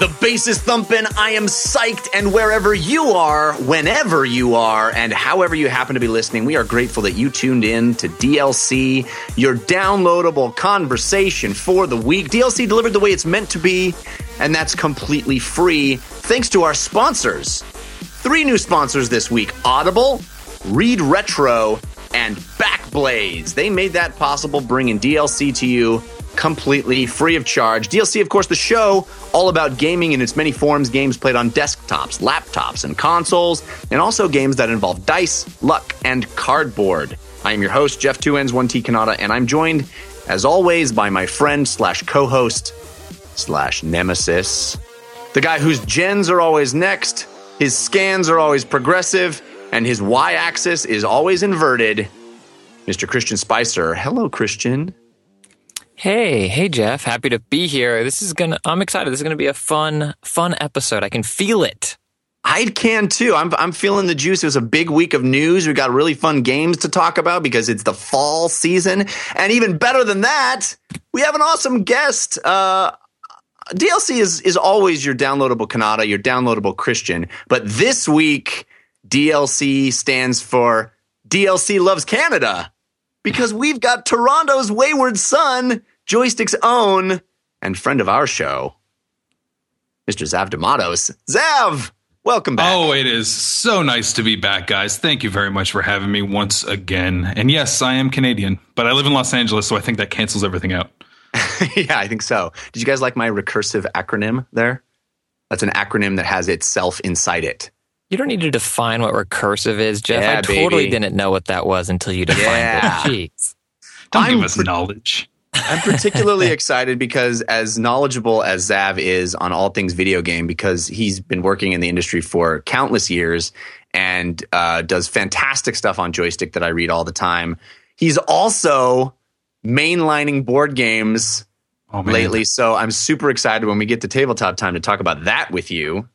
The bass is thumping, I am psyched, and wherever you are, whenever you are, and however you happen to be listening, we are grateful that you tuned in to DLC, your downloadable conversation for the week. DLC delivered the way it's meant to be, and that's completely free, thanks to our sponsors. 3 new sponsors this week: Audible, Read Retro, and Backblaze. They made that possible, bringing DLC to you completely free of charge. DLC, of course, the show all about gaming in its many forms, games played on desktops, laptops, and consoles, and also games that involve dice, luck, and cardboard. I am your host, Jeff 2Ns 1T Kanata, and I'm joined, as always, by my friend / co-host / nemesis, the guy whose gens are always next, his scans are always progressive, and his y-axis is always inverted, Mr. Christian Spicer. Hello, Christian. Hey, Jeff. Happy to be here. I'm excited. This is gonna be a fun episode. I can feel it. I can too. I'm feeling the juice. It was a big week of news. We got really fun games to talk about because it's the fall season. And even better than that, we have an awesome guest. DLC is always your downloadable Kanata, your downloadable Christian. But this week, DLC stands for DLC Loves Canada, because we've got Toronto's wayward son, Joystick's own, and friend of our show, Mr. Zav D'Amatos. Zav, welcome back. Oh, it is so nice to be back, guys. Thank you very much for having me once again. And yes, I am Canadian, but I live in Los Angeles, so I think that cancels everything out. Yeah, I think so. Did you guys like my recursive acronym there? That's an acronym that has itself inside it. You don't need to define what recursive is, Jeff. Yeah, I totally didn't know what that was until you defined it. Jeez. Don't give us knowledge. I'm particularly excited because, as knowledgeable as Zav is on all things video game, because he's been working in the industry for countless years and does fantastic stuff on Joystick that I read all the time, he's also mainlining board games lately. So I'm super excited when we get to tabletop time to talk about that with you.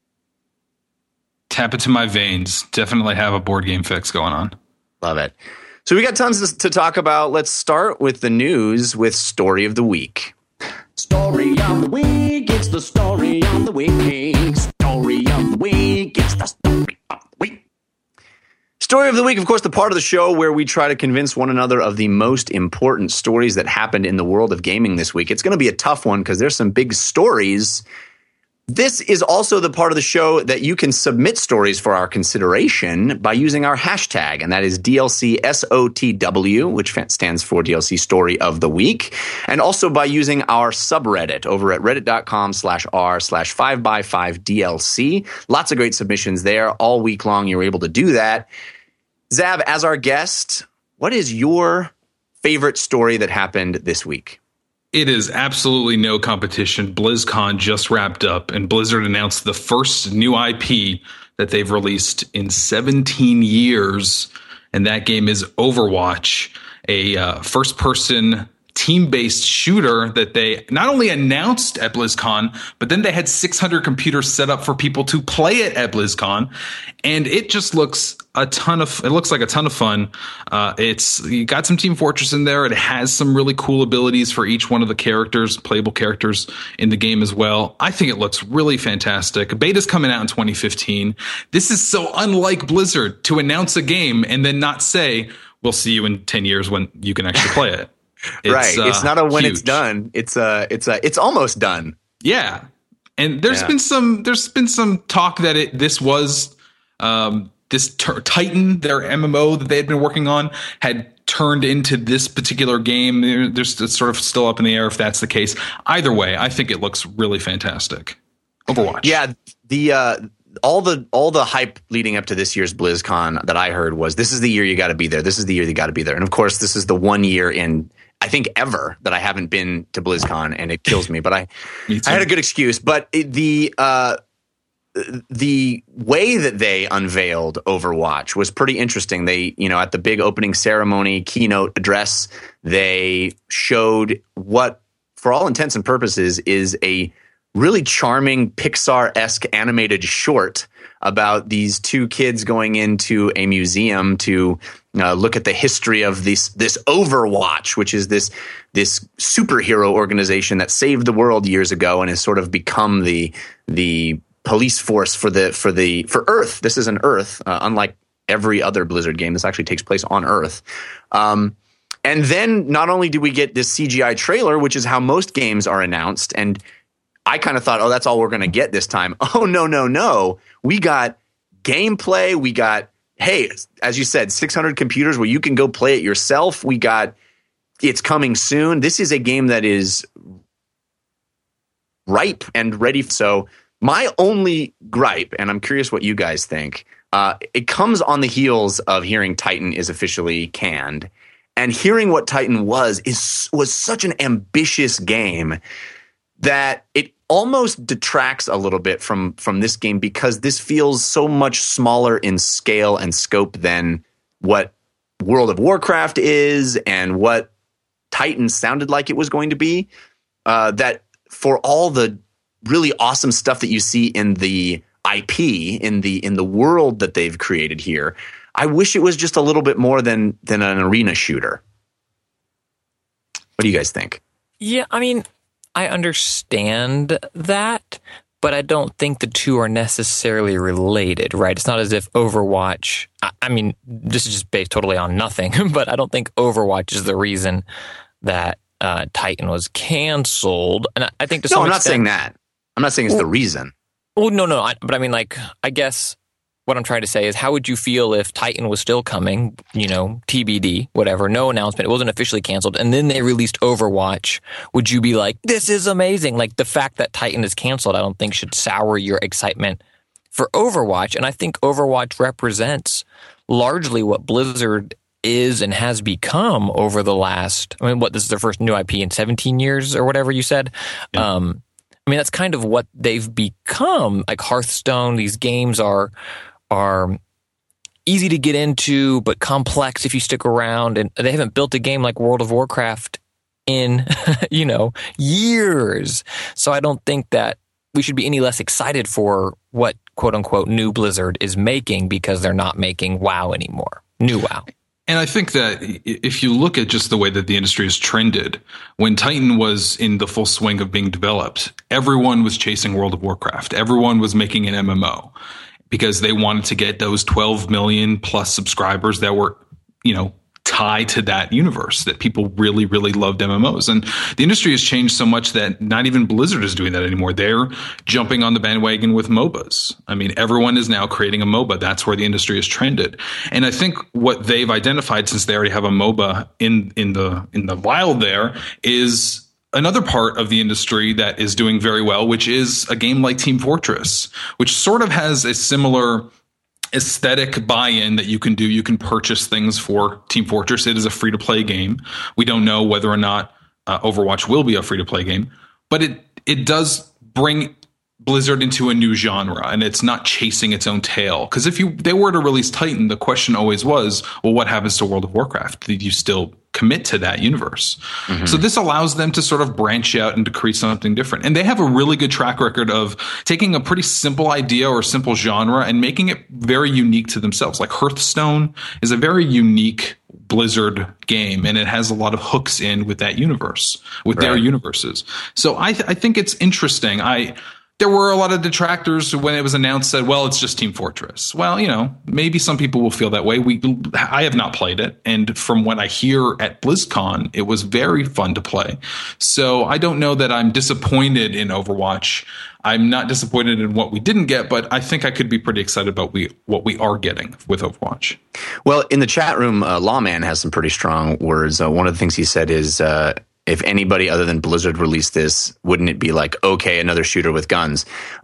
Tap it to my veins. Definitely have a board game fix going on. Love it. So we got tons to talk about. Let's start with the news with Story of the Week. Story of the Week. It's the Story of the Week. Story of the Week. It's the Story of the Week. Story of the Week, of course, the part of the show where we try to convince one another of the most important stories that happened in the world of gaming this week. It's going to be a tough one because there's some big stories. This is also the part of the show that you can submit stories for our consideration by using our hashtag, and that is DLCSOTW, which stands for DLC Story of the Week, and also by using our subreddit over at reddit.com/r/5x5DLC. Lots of great submissions there. All week long, you're able to do that. Zav, as our guest, what is your favorite story that happened this week? It is absolutely no competition. BlizzCon just wrapped up, and Blizzard announced the first new IP that they've released in 17 years, and that game is Overwatch, a first-person team-based shooter that they not only announced at BlizzCon, but then they had 600 computers set up for people to play it at BlizzCon, and it just looks like a ton of fun. You got some Team Fortress in there. It has some really cool abilities for each one of the characters, playable characters in the game as well. I think it looks really fantastic. Beta's coming out in 2015. This is so unlike Blizzard to announce a game and then not say, we'll see you in 10 years when you can actually play it. Right. It's not a when huge. It's done. It's almost done. Yeah. And there's been some talk that this was Titan, their MMO that they had been working on, had turned into this particular game. It's sort of still up in the air if that's the case. Either way, I think it looks really fantastic. Overwatch. Yeah. All the hype leading up to this year's BlizzCon that I heard was, this is the year you got to be there. This is the year you got to be there. And of course, this is the one year in, I think, ever that I haven't been to BlizzCon, and it kills me. But I had a good excuse. But the way that they unveiled Overwatch was pretty interesting. They, at the big opening ceremony keynote address, they showed what, for all intents and purposes, is a really charming Pixar-esque animated short about these two kids going into a museum to look at the history of this Overwatch, which is this superhero organization that saved the world years ago and has sort of become the police force for Earth. This is an Earth, unlike every other Blizzard game. This actually takes place on Earth. And then not only do we get this CGI trailer, which is how most games are announced, and I kind of thought, oh, that's all we're going to get this time. Oh, no. We got gameplay. We got, hey, as you said, 600 computers where you can go play it yourself. We got, it's coming soon. This is a game that is ripe and ready. So my only gripe, and I'm curious what you guys think, it comes on the heels of hearing Titan is officially canned. And hearing what Titan was such an ambitious game that it almost detracts a little bit from this game, because this feels so much smaller in scale and scope than what World of Warcraft is and what Titan sounded like it was going to be. That for all the really awesome stuff that you see in the IP, in the world that they've created here, I wish it was just a little bit more than an arena shooter. What do you guys think? Yeah, I mean, I understand that, but I don't think the two are necessarily related, right? It's not as if Overwatch, I mean, this is just based totally on nothing, but I don't think Overwatch is the reason that Titan was canceled. And I think to some extent, I'm not saying that. I'm not saying it's the reason. Well, no. But I mean, like, I guess what I'm trying to say is, how would you feel if Titan was still coming, TBD, whatever, no announcement, it wasn't officially canceled, and then they released Overwatch? Would you be like, this is amazing? Like, the fact that Titan is canceled, I don't think should sour your excitement for Overwatch. And I think Overwatch represents largely what Blizzard is and has become over the last, this is their first new IP in 17 years or whatever you said. Yeah. That's kind of what they've become. Like Hearthstone, these games are easy to get into, but complex if you stick around. And they haven't built a game like World of Warcraft in, years. So I don't think that we should be any less excited for what quote unquote new Blizzard is making, because they're not making WoW anymore. New WoW. And I think that if you look at just the way that the industry has trended, when Titan was in the full swing of being developed, everyone was chasing World of Warcraft. Everyone was making an MMO because they wanted to get those 12 million plus subscribers that were, tied to that universe, that people really, really loved MMOs. And the industry has changed so much that not even Blizzard is doing that anymore. They're jumping on the bandwagon with MOBAs. I mean, everyone is now creating a MOBA. That's where the industry has trended. And I think what they've identified, since they already have a MOBA in the wild there, is another part of the industry that is doing very well, which is a game like Team Fortress, which sort of has a similar aesthetic buy-in that you can do. You can purchase things for Team Fortress. It is a free-to-play game. We don't know whether or not Overwatch will be a free-to-play game, but it does bring Blizzard into a new genre, and it's not chasing its own tail. Because if they were to release Titan, the question always was, well, what happens to World of Warcraft? Did you still commit to that universe? Mm-hmm. So this allows them to sort of branch out and to create something different. And they have a really good track record of taking a pretty simple idea or simple genre and making it very unique to themselves. Like Hearthstone is a very unique Blizzard game, and it has a lot of hooks in with that universe, with their universes. So I think it's interesting. There were a lot of detractors when it was announced, said, well, it's just Team Fortress. Well, maybe some people will feel that way. I have not played it. And from what I hear at BlizzCon, it was very fun to play. So I don't know that I'm disappointed in Overwatch. I'm not disappointed in what we didn't get, but I think I could be pretty excited about what we are getting with Overwatch. Well, in the chat room, Lawman has some pretty strong words. One of the things he said is, if anybody other than Blizzard released this, wouldn't it be like, okay, another shooter with guns?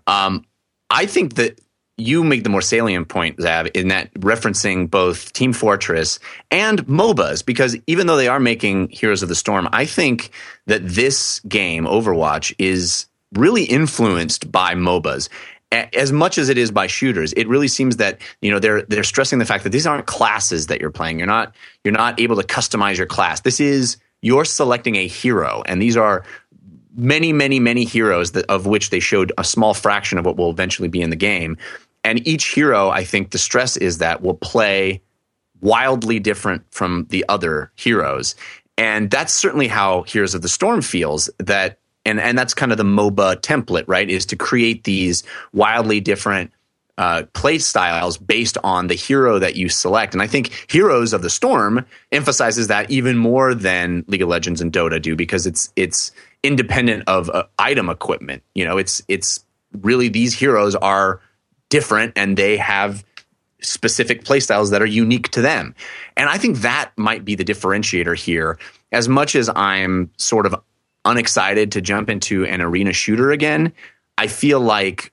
I think that you make the more salient point, Zav, in that referencing both Team Fortress and MOBAs, because even though they are making Heroes of the Storm, I think that this game, Overwatch, is really influenced by MOBAs. As much as it is by shooters, it really seems that they're stressing the fact that these aren't classes that you're playing. You're not able to customize your class. This is, you're selecting a hero, and these are many, many, many heroes of which they showed a small fraction of what will eventually be in the game. And each hero, I think the stress is that will play wildly different from the other heroes. And that's certainly how Heroes of the Storm feels, that and that's kind of the MOBA template, right? Is to create these wildly different play styles based on the hero that you select. And I think Heroes of the Storm emphasizes that even more than League of Legends and Dota do, because it's independent of item equipment. You know, it's really, these heroes are different and they have specific playstyles that are unique to them. And I think that might be the differentiator here. As much as I'm sort of unexcited to jump into an arena shooter again, I feel like,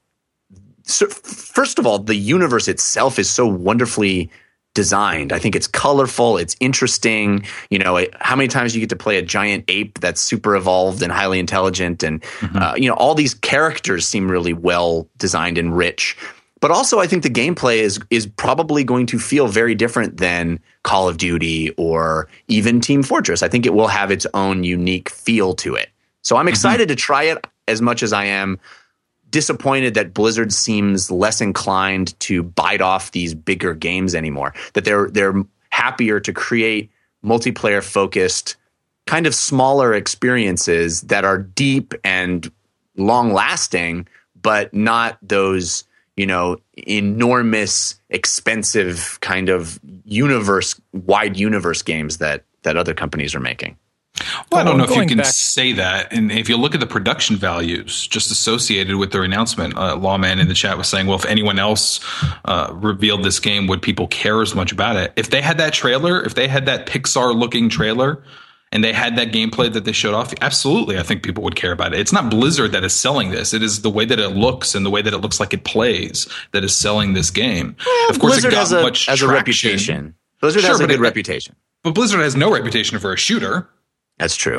first of all, the universe itself is so wonderfully designed. I think it's colorful, it's interesting. You know, how many times you get to play a giant ape that's super evolved and highly intelligent, and you know, all these characters seem really well designed and rich. But also, I think the gameplay is probably going to feel very different than Call of Duty or even Team Fortress. I think it will have its own unique feel to it. So I'm excited to try it, as much as I am disappointed that Blizzard seems less inclined to bite off these bigger games anymore. That they're happier to create multiplayer-focused, kind of smaller experiences that are deep and long-lasting, but not those, you know, enormous, expensive kind of wide universe games that other companies are making. Well, I don't know if you can say that. And if you look at the production values just associated with their announcement, Lawman in the chat was saying, well, if anyone else revealed this game, would people care as much about it? If they had that trailer, if they had that Pixar-looking trailer, and they had that gameplay that they showed off, absolutely, I think people would care about it. It's not Blizzard that is selling this. It is the way that it looks and the way that it looks like it plays that is selling this game. Well, of course, Blizzard it got much traction. A reputation. Blizzard has a good reputation. But Blizzard has no reputation for a shooter. That's true.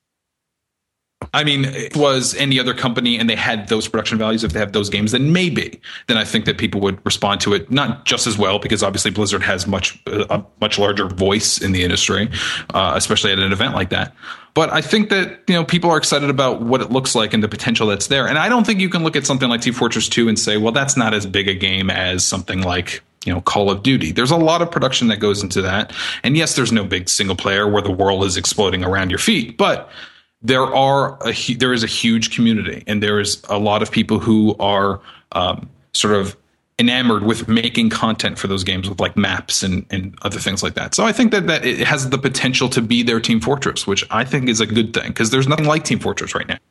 I mean, if it was any other company and they had those production values, if they have those games, then maybe. Then I think that people would respond to it not just as well, because obviously Blizzard has a much larger voice in the industry, especially at an event like that. But I think that, you know, people are excited about what it looks like and the potential that's there. And I don't think you can look at something like Team Fortress 2 and say, well, that's not as big a game as something like, you know, Call of Duty. There's a lot of production that goes into that. And yes, there's no big single player where the world is exploding around your feet, but there is a huge community, and there is a lot of people who are sort of enamored with making content for those games with like maps and other things like that. So I think that it has the potential to be their Team Fortress, which I think is a good thing, because there's nothing like Team Fortress right now.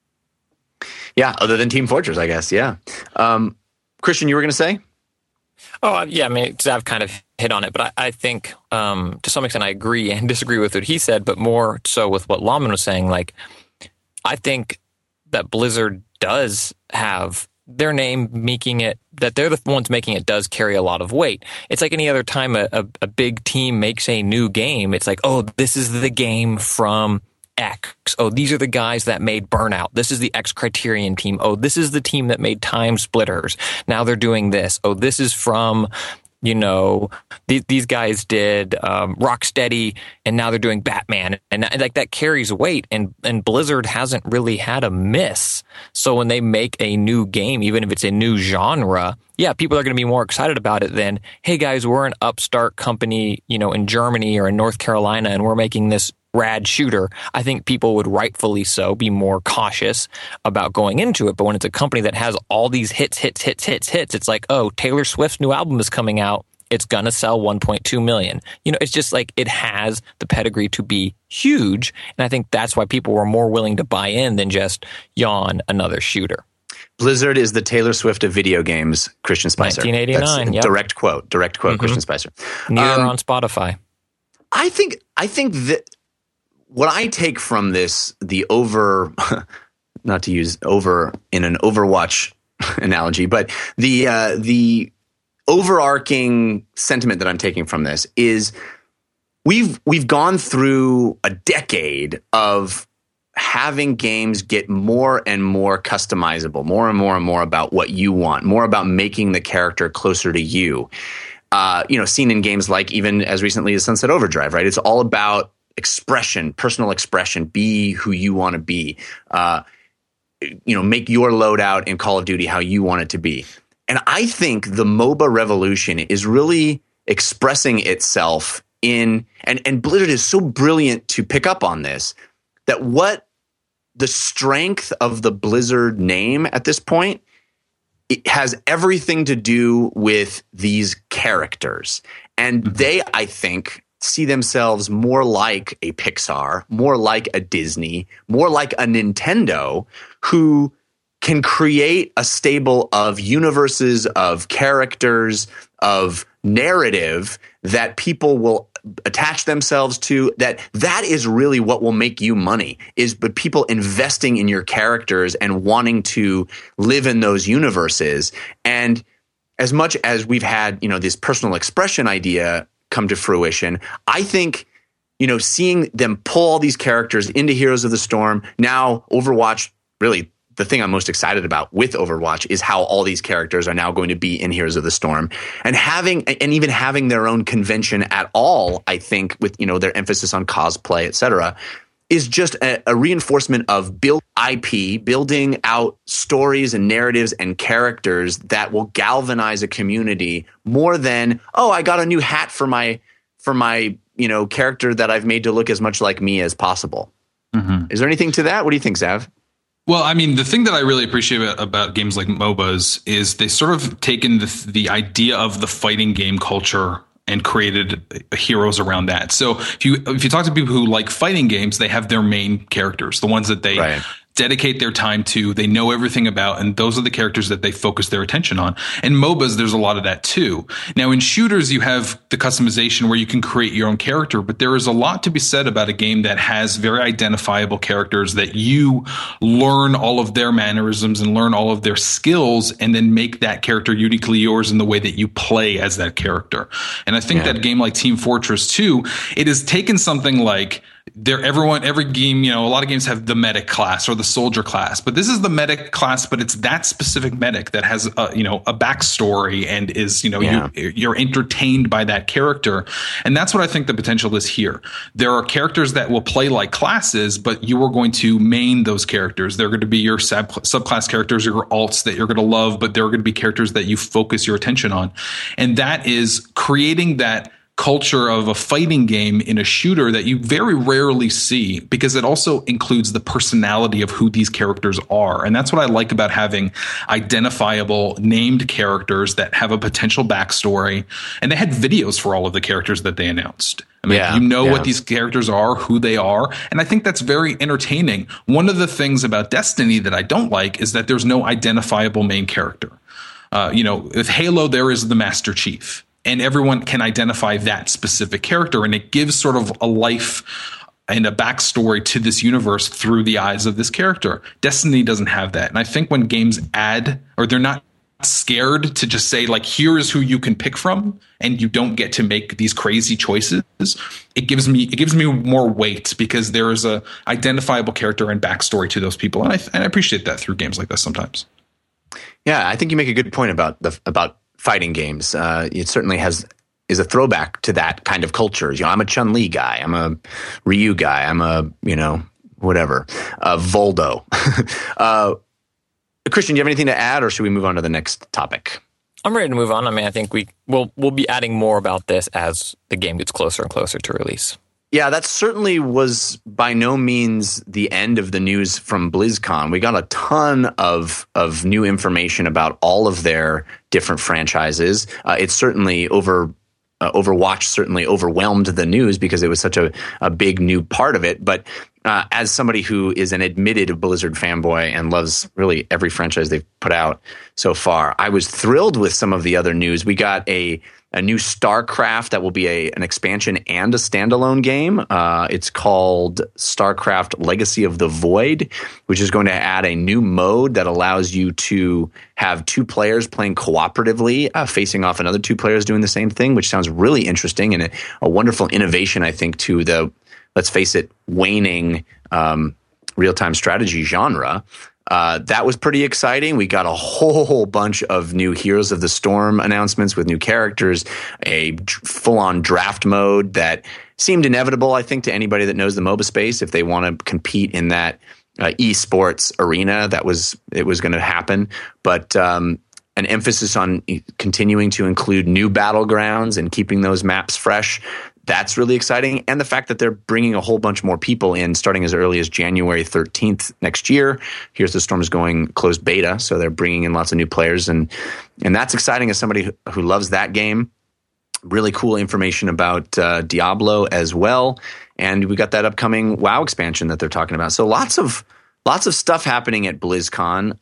Yeah, other than Team Fortress, I guess. Yeah. Christian, you were going to say? Oh, yeah, I mean, I've kind of hit on it, but I think to some extent I agree and disagree with what he said, but more so with what Lawman was saying. Like, I think that Blizzard does have their name making it, that they're the ones making it, does carry a lot of weight. It's like any other time a big team makes a new game. It's like, oh, this is the game from X. Oh, these are the guys that made Burnout. This is the X Criterion team. Oh, this is the team that made Time Splitters. Now they're doing this. Oh, this is from, you know, these guys did Rocksteady, and now they're doing Batman, and like that carries weight. And Blizzard hasn't really had a miss. So when they make a new game, even if it's a new genre, yeah, people are going to be more excited about it than, hey guys, we're an upstart company, you know, in Germany or in North Carolina, and we're making this rad shooter. I think people would rightfully so be more cautious about going into it. But when it's a company that has all these hits, it's like, oh, Taylor Swift's new album is coming out. It's going to sell 1.2 million. You know, it's just like, it has the pedigree to be huge. And I think that's why people were more willing to buy in than just yawn another shooter. Blizzard is the Taylor Swift of video games, Christian Spicer. 1989, yep. Direct quote, Christian Spicer. Neither on Spotify. I think that what I take from this, not to use over in an Overwatch analogy, but the overarching sentiment that I'm taking from this is we've gone through a decade of having games get more and more customizable, more and more about what you want, more about making the character closer to you. You know, seen in games like even as recently as Sunset Overdrive, right? It's all about expression, personal expression, be who you want to be, you know, make your loadout in Call of Duty how you want it to be. And I think the MOBA revolution is really expressing itself in, and Blizzard is so brilliant to pick up on this, that what the strength of the Blizzard name at this point, it has everything to do with these characters. And they, I think, see themselves more like a Pixar, more like a Disney, more like a Nintendo, who can create a stable of universes, of characters, of narrative that people will attach themselves to. That is really what will make you money, is but people investing in your characters and wanting to live in those universes. And as much as we've had, this personal expression idea come to fruition, I think, seeing them pull all these characters into Heroes of the Storm, now Overwatch, really the thing I'm most excited about with Overwatch is how all these characters are now going to be in Heroes of the Storm, and even having their own convention at all, I think, with, their emphasis on cosplay, et cetera, is just a reinforcement of building out stories and narratives and characters that will galvanize a community more than, oh, I got a new hat for my character that I've made to look as much like me as possible. Mm-hmm. Is there anything to that? What do you think, Zav? Well, I mean, the thing that I really appreciate about games like MOBAs is they sort of taken the idea of the fighting game culture and created heroes around that. So if you talk to people who like fighting games, they have their main characters, the ones that they dedicate their time to, they know everything about, and those are the characters that they focus their attention on. And MOBAs, there's a lot of that too. Now, in shooters, you have the customization where you can create your own character, but there is a lot to be said about a game that has very identifiable characters that you learn all of their mannerisms and learn all of their skills, and then make that character uniquely yours in the way that you play as that character. And I think that game like Team Fortress 2, it has taken something like every game, a lot of games have the medic class or the soldier class, but this is the medic class, but it's that specific medic that has a backstory and is, you're entertained by that character. And that's what I think the potential is here. There are characters that will play like classes, but you are going to main those characters. They're going to be your subclass characters, your alts that you're going to love, but they're going to be characters that you focus your attention on. And that is creating that culture of a fighting game in a shooter that you very rarely see, because it also includes the personality of who these characters are. And that's what I like about having identifiable named characters that have a potential backstory. And they had videos for all of the characters that they announced. I mean, what these characters are, who they are. And I think that's very entertaining. One of the things about Destiny that I don't like is that there's no identifiable main character. With Halo, there is the Master Chief. And everyone can identify that specific character, and it gives sort of a life and a backstory to this universe through the eyes of this character. Destiny doesn't have that. And I think when games add, or they're not scared to just say, like, here is who you can pick from, and you don't get to make these crazy choices, it gives me more weight, because there is a identifiable character and backstory to those people. And I appreciate that through games like this sometimes. Yeah, I think you make a good point about fighting games. It certainly is a throwback to that kind of culture. I'm a Chun-Li guy. I'm a Ryu guy. I'm a, whatever, Voldo. Christian, do you have anything to add, or should we move on to the next topic? I'm ready to move on. I mean, I think we'll be adding more about this as the game gets closer and closer to release. Yeah, that certainly was by no means the end of the news from BlizzCon. We got a ton of new information about all of their different franchises. It's certainly Overwatch certainly overwhelmed the news because it was such a big new part of it. But as somebody who is an admitted Blizzard fanboy and loves really every franchise they've put out so far, I was thrilled with some of the other news. We got a new StarCraft that will be an expansion and a standalone game. It's called StarCraft Legacy of the Void, which is going to add a new mode that allows you to have two players playing cooperatively, facing off another two players doing the same thing, which sounds really interesting and a wonderful innovation, I think, to the, let's face it, waning real-time strategy genre. That was pretty exciting. We got a whole bunch of new Heroes of the Storm announcements with new characters, a full-on draft mode that seemed inevitable, I think, to anybody that knows the MOBA space. If they want to compete in that esports arena, it was going to happen. But an emphasis on continuing to include new battlegrounds and keeping those maps fresh. That's really exciting. And the fact that they're bringing a whole bunch more people in starting as early as January 13th next year. Here's the Storm is going closed beta, so they're bringing in lots of new players. And that's exciting as somebody who loves that game. Really cool information about Diablo as well. And we got that upcoming WoW expansion that they're talking about. So lots of stuff happening at BlizzCon.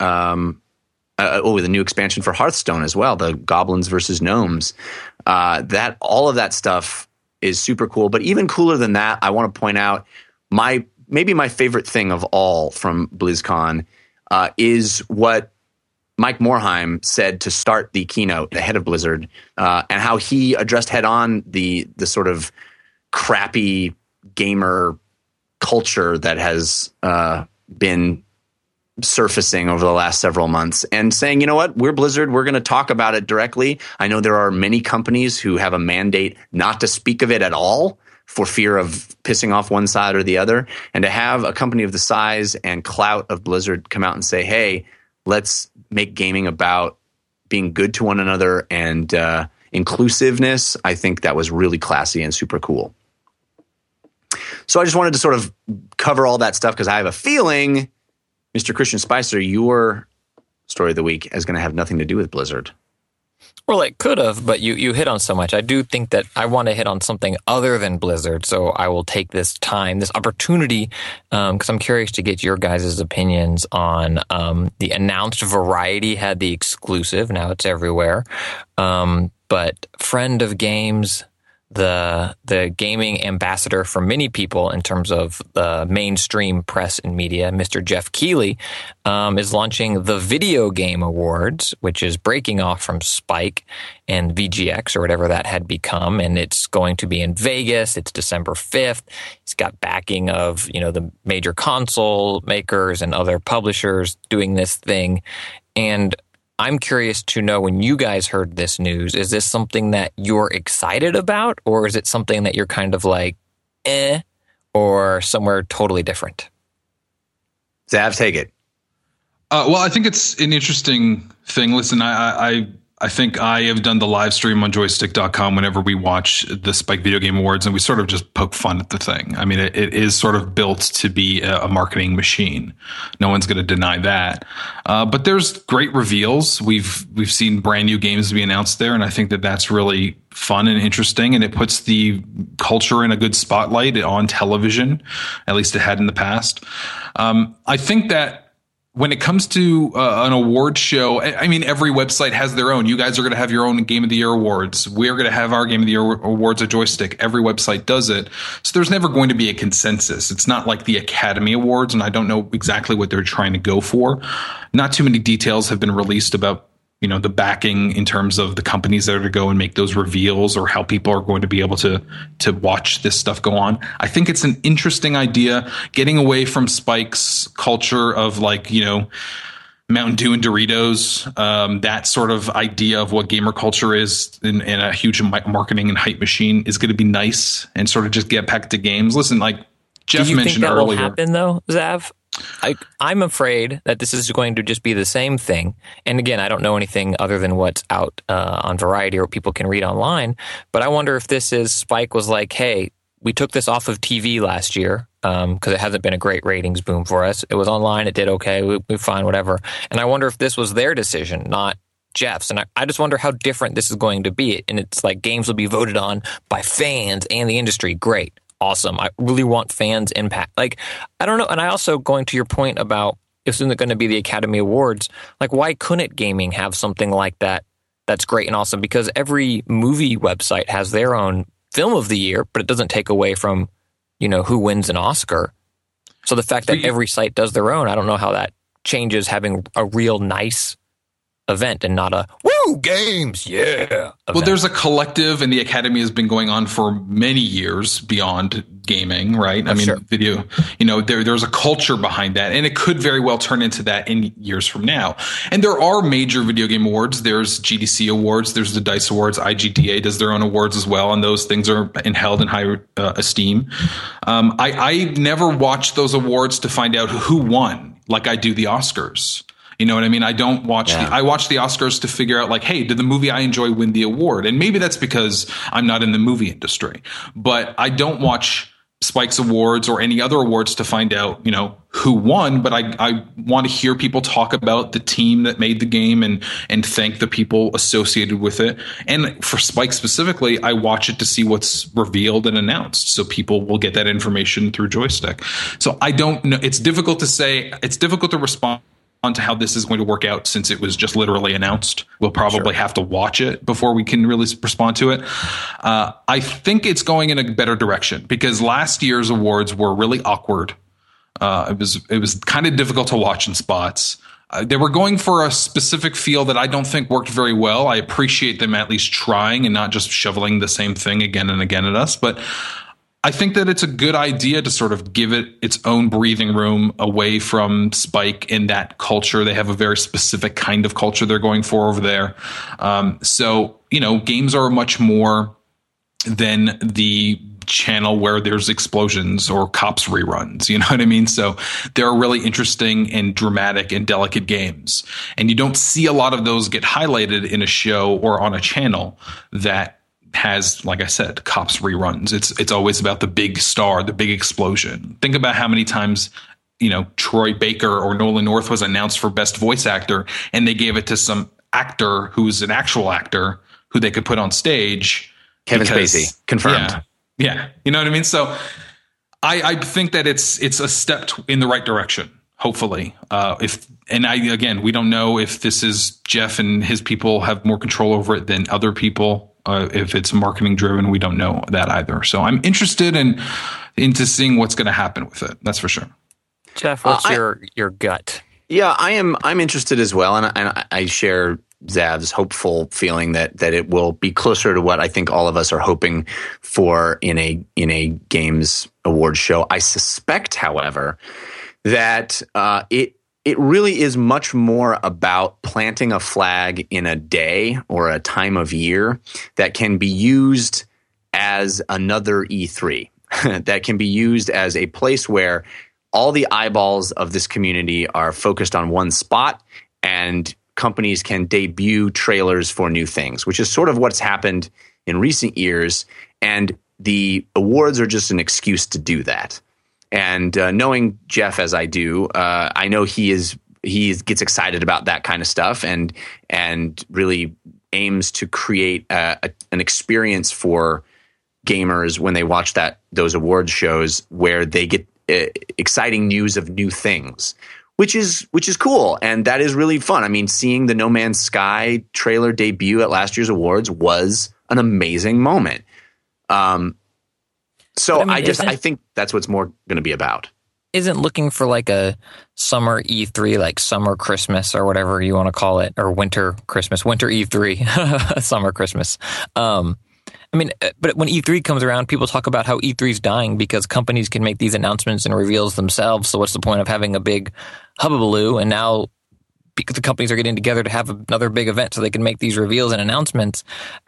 The new expansion for Hearthstone as well, the Goblins versus Gnomes. All of that stuff is super cool. But even cooler than that, I want to point out maybe my favorite thing of all from BlizzCon is what Mike Morhaime said to start the keynote, the head of Blizzard, and how he addressed head on the sort of crappy gamer culture that has been surfacing over the last several months, and saying, you know what, we're Blizzard, we're going to talk about it directly. I know there are many companies who have a mandate not to speak of it at all for fear of pissing off one side or the other, and to have a company of the size and clout of Blizzard come out and say, hey, let's make gaming about being good to one another and inclusiveness. I think that was really classy and super cool. So I just wanted to sort of cover all that stuff because I have a feeling, Mr. Christian Spicer, your story of the week is going to have nothing to do with Blizzard. Well, it could have, but you hit on so much. I do think that I want to hit on something other than Blizzard, so I will take this opportunity, because I'm curious to get your guys' opinions on the announced Variety had the exclusive. Now it's everywhere. But Friend of Games, the gaming ambassador for many people in terms of the mainstream press and media, Mr. Jeff Keighley, is launching the Video Game Awards, which is breaking off from Spike and VGX or whatever that had become. And it's going to be in Vegas. It's December 5th. It's got backing of, the major console makers and other publishers doing this thing. And I'm curious to know, when you guys heard this news, is this something that you're excited about, or is it something that you're kind of like, or somewhere totally different? Zav, take it. Well, I think it's an interesting thing. Listen, I think I have done the live stream on joystick.com whenever we watch the Spike Video Game Awards, and we sort of just poke fun at the thing. I mean, it is sort of built to be a marketing machine. No one's going to deny that. But there's great reveals. We've seen brand new games be announced there, and I think that that's really fun and interesting, and it puts the culture in a good spotlight on television. At least it had in the past. I think that when it comes to an award show, I mean, every website has their own. You guys are going to have your own Game of the Year awards. We're going to have our Game of the Year awards at Joystick. Every website does it. So there's never going to be a consensus. It's not like the Academy Awards, and I don't know exactly what they're trying to go for. Not too many details have been released about the backing in terms of the companies that are to go and make those reveals, or how people are going to be able to watch this stuff go on. I think it's an interesting idea, getting away from Spike's culture of Mountain Dew and Doritos. That sort of idea of what gamer culture is in a huge marketing and hype machine is going to be nice, and sort of just get back to games. Listen, like Jeff mentioned earlier. Will happen though, Zav? I'm afraid that this is going to just be the same thing. And again, I don't know anything other than what's out on Variety or what people can read online. But I wonder if this is Spike was like, hey, we took this off of TV last year because it hasn't been a great ratings boom for us. It was online. It did okay. We're fine, whatever. And I wonder if this was their decision, not Jeff's. And I just wonder how different this is going to be. And it's like games will be voted on by fans and the industry. Great. Awesome. I really want fans' impact. Like, I don't know. And I also, going to your point about if it's going to be the Academy Awards, like, why couldn't gaming have something like that that's great and awesome? Because every movie website has their own film of the year, but it doesn't take away from, who wins an Oscar. So the fact that every site does their own, I don't know how that changes having a real nice event and not a woo games event. Well, there's a collective, and the Academy has been going on for many years beyond gaming, right? I mean, sure. Video, there's a culture behind that, and it could very well turn into that in years from now. And there are major video game awards. There's GDC awards, there's the DICE awards, IGDA does their own awards as well, and those things are held in high esteem. I never watched those awards to find out who won, like I do the Oscars. You know what I mean? I don't watch I watch the Oscars to figure out like, hey, did the movie I enjoy win the award? And maybe that's because I'm not in the movie industry, but I don't watch Spike's Awards or any other awards to find out, who won. But I want to hear people talk about the team that made the game and thank the people associated with it. And for Spike specifically, I watch it to see what's revealed and announced. So people will get that information through Joystick. So I don't know. It's difficult to say. It's difficult to respond to how this is going to work out since it was just literally announced. We'll probably have to watch it before we can really respond to it. I think it's going in a better direction because last year's awards were really awkward. It was kind of difficult to watch in spots. They were going for a specific feel that I don't think worked very well. I appreciate them at least trying and not just shoveling the same thing again and again at us. But I think that it's a good idea to sort of give it its own breathing room away from Spike in that culture. They have a very specific kind of culture they're going for over there. So, games are much more than the channel where there's explosions or cops reruns. You know what I mean? So they're really interesting and dramatic and delicate games. And you don't see a lot of those get highlighted in a show or on a channel that has, like I said, cops reruns. It's always about the big star, the big explosion. Think about how many times, Troy Baker or Nolan North was announced for best voice actor and they gave it to some actor who's an actual actor who they could put on stage. Kevin Spacey, confirmed. Yeah. You know what I mean? So I think that it's a step in the right direction. Hopefully, we don't know if this is Jeff and his people have more control over it than other people. If it's marketing driven, we don't know that either. So I'm interested into seeing what's going to happen with it. That's for sure. Jeff, what's your gut? Yeah, I'm interested as well, and I share Zav's hopeful feeling that it will be closer to what I think all of us are hoping for in a games award show. I suspect, however, that it really is much more about planting a flag in a day or a time of year that can be used as another E3, that can be used as a place where all the eyeballs of this community are focused on one spot and companies can debut trailers for new things, which is sort of what's happened in recent years. And the awards are just an excuse to do that. And knowing Jeff as I do, I know he gets excited about that kind of stuff and really aims to create an experience for gamers when they watch those awards shows where they get exciting news of new things, which is cool, and that is really fun. I mean, seeing the No Man's Sky trailer debut at last year's awards was an amazing moment. So I think that's what's more going to be about. Isn't looking for like a summer E3, like summer Christmas or whatever you want to call it, or winter Christmas, winter E3, summer Christmas. But when E3 comes around, people talk about how E3 is dying because companies can make these announcements and reveals themselves. So what's the point of having a big hubbubaloo? And now because the companies are getting together to have another big event so they can make these reveals and announcements.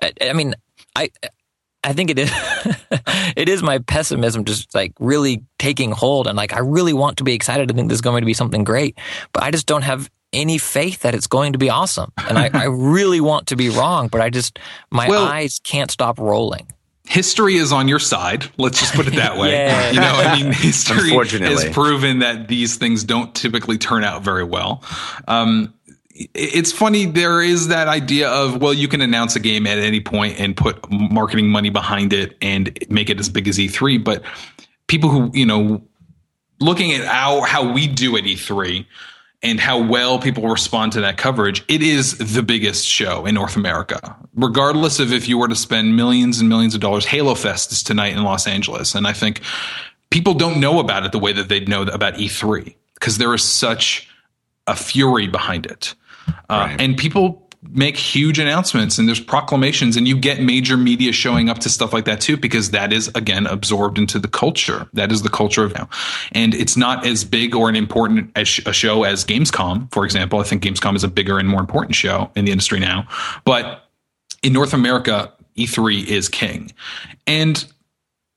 I think it is it is my pessimism just like really taking hold, and like I really want to be excited to think this is going to be something great, but I just don't have any faith that it's going to be awesome. And I really want to be wrong, but my eyes can't stop rolling. History is on your side. Let's just put it that way. Yeah. History has proven that these things don't typically turn out very well. It's funny. There is that idea of, well, you can announce a game at any point and put marketing money behind it and make it as big as E3. But people who, looking at how we do at E3 and how well people respond to that coverage, it is the biggest show in North America. Regardless of if you were to spend millions and millions of dollars, Halo Fest is tonight in Los Angeles. And I think people don't know about it the way that they know about E3 because there is such a fury behind it. Right. And people make huge announcements and there's proclamations and you get major media showing up to stuff like that too, because that is, again, absorbed into the culture. That is the culture of now. And it's not as big or an important a show as Gamescom, for example. I think Gamescom is a bigger and more important show in the industry now. But in North America, E3 is king. And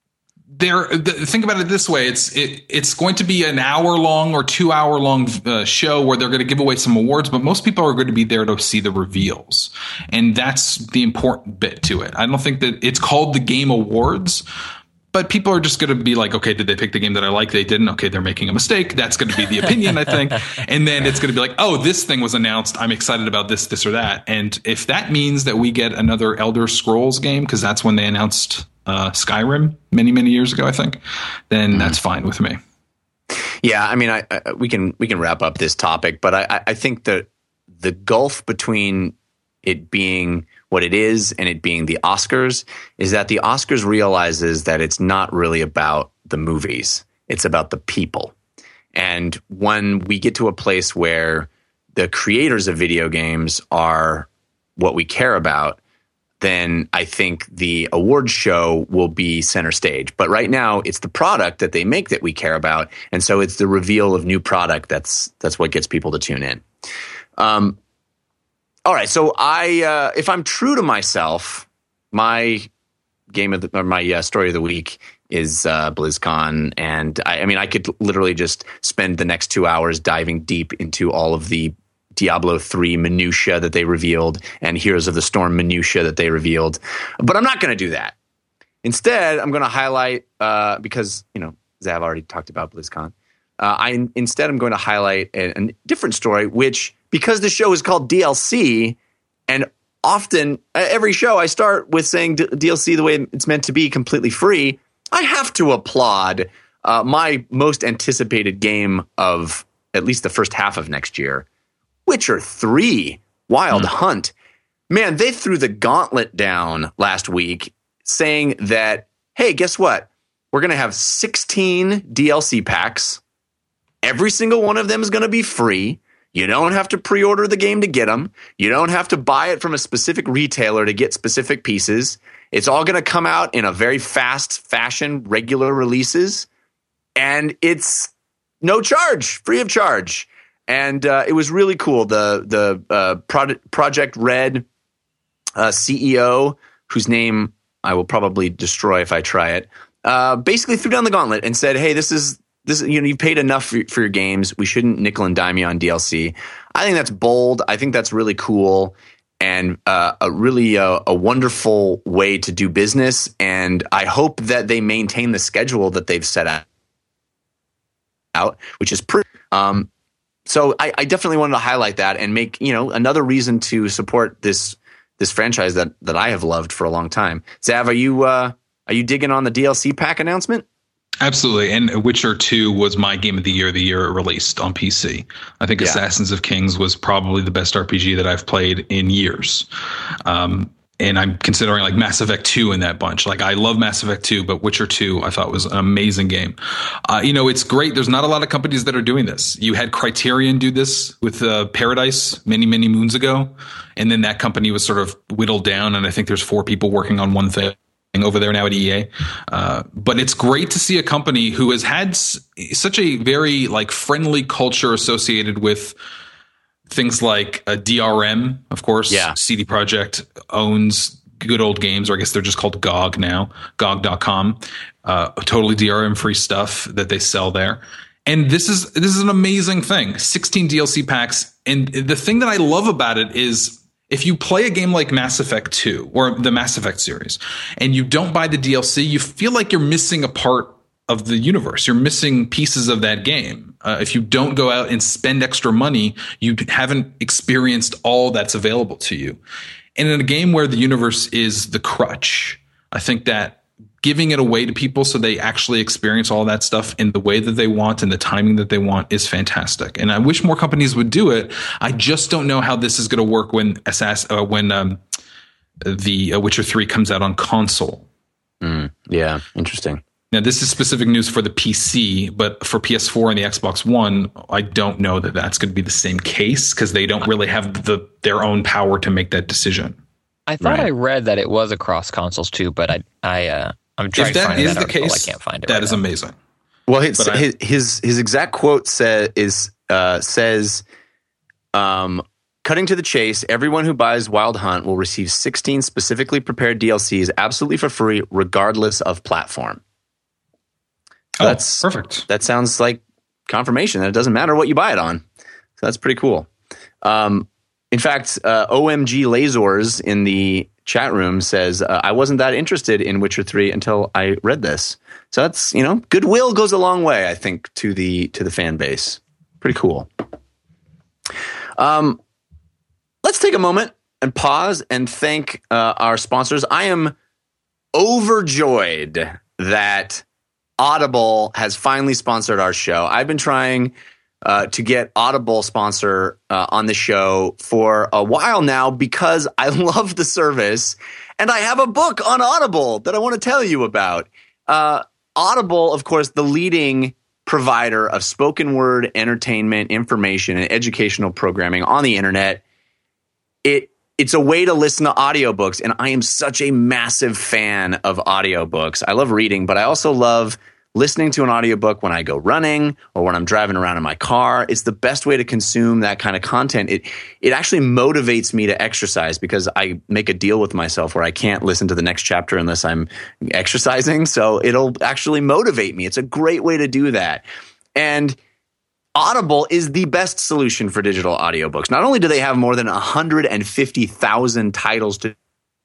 think about it this way. It's going to be an hour-long or 2-hour-long show where they're going to give away some awards, but most people are going to be there to see the reveals. And that's the important bit to it. I don't think that it's called the Game Awards, but people are just going to be like, okay, did they pick the game that I like? They didn't. Okay, they're making a mistake. That's going to be the opinion, I think. And then it's going to be like, oh, this thing was announced. I'm excited about this or that. And if that means that we get another Elder Scrolls game, because that's when they announced Skyrim many years ago, I think, then that's fine with me. Yeah, I mean, we can wrap up this topic, but I think that the gulf between it being what it is and it being the Oscars is that the Oscars realizes that it's not really about the movies. It's about the people. And when we get to a place where the creators of video games are what we care about, then I think the awards show will be center stage. But right now, it's the product that they make that we care about, and so it's the reveal of new product that's what gets people to tune in. All right, so if I'm true to myself, my my story of the week is BlizzCon, and I could literally just spend the next 2 hours diving deep into all of the Diablo 3 minutia that they revealed and Heroes of the Storm minutia that they revealed. But I'm not going to do that. Instead, I'm going to highlight, because, Zav already talked about BlizzCon. I'm going to highlight a different story, which, because the show is called DLC, and often, every show I start with saying DLC the way it's meant to be, completely free, I have to applaud my most anticipated game of at least the first half of next year, Witcher 3 Wild Hunt. Man, they threw the gauntlet down last week saying that, hey, guess what? We're going to have 16 DLC packs. Every single one of them is going to be free. You don't have to pre-order the game to get them. You don't have to buy it from a specific retailer to get specific pieces. It's all going to come out in a very fast fashion, regular releases. And it's no charge, free of charge. And it was really cool. The Project Red CEO, whose name I will probably destroy if I try it, basically threw down the gauntlet and said, "Hey, this is you've paid enough for your games. We shouldn't nickel and dime you on DLC." I think that's bold. I think that's really cool and a wonderful way to do business. And I hope that they maintain the schedule that they've set out, which is pretty. So I definitely wanted to highlight that and make, another reason to support this franchise that I have loved for a long time. Zav, are you digging on the DLC pack announcement? Absolutely. And Witcher 2 was my game of the year it released on PC. I think Assassins of Kings was probably the best RPG that I've played in years. And I'm considering like Mass Effect 2 in that bunch. Like, I love Mass Effect 2, but Witcher 2 I thought was an amazing game. It's great. There's not a lot of companies that are doing this. You had Criterion do this with Paradise many moons ago. And then that company was sort of whittled down. And I think there's 4 people working on one thing over there now at EA. But it's great to see a company who has had such a very friendly culture associated with things like DRM, of course. Yeah. CD Projekt owns Good Old Games, or I guess they're just called GOG now, GOG.com. Totally DRM-free stuff that they sell there. And this is an amazing thing. 16 DLC packs. And the thing that I love about it is if you play a game like Mass Effect 2 or the Mass Effect series and you don't buy the DLC, you feel like you're missing a part of the universe. You're missing pieces of that game. If you don't go out and spend extra money, you haven't experienced all that's available to you. And in a game where the universe is the crutch, I think that giving it away to people so they actually experience all that stuff in the way that they want and the timing that they want is fantastic. And I wish more companies would do it. I just don't know how this is going to work when the Witcher 3 comes out on console. Yeah, interesting. Now, this is specific news for the PC, but for PS4 and the Xbox One, I don't know that that's going to be the same case because they don't really have their own power to make that decision. I thought I read that it was across consoles too, but I'm trying to find that article. I can't find it. That is amazing. Well, his exact quote says, cutting to the chase, everyone who buys Wild Hunt will receive 16 specifically prepared DLCs absolutely for free, regardless of platform. That's perfect. That sounds like confirmation that it doesn't matter what you buy it on. So that's pretty cool. In fact, OMG Lasors in the chat room says, I wasn't that interested in Witcher 3 until I read this. So that's, goodwill goes a long way, I think, to the fan base. Pretty cool. Let's take a moment and pause and thank our sponsors. I am overjoyed that Audible has finally sponsored our show. I've been trying to get Audible sponsor on the show for a while now because I love the service and I have a book on Audible that I want to tell you about. Audible, of course, the leading provider of spoken word entertainment, information, and educational programming on the internet. It's a way to listen to audiobooks, and I am such a massive fan of audiobooks. I love reading, but I also love listening to an audiobook when I go running or when I'm driving around in my car. It's the best way to consume that kind of content. It actually motivates me to exercise because I make a deal with myself where I can't listen to the next chapter unless I'm exercising. So it'll actually motivate me. It's a great way to do that. And Audible is the best solution for digital audiobooks. Not only do they have more than 150,000 titles to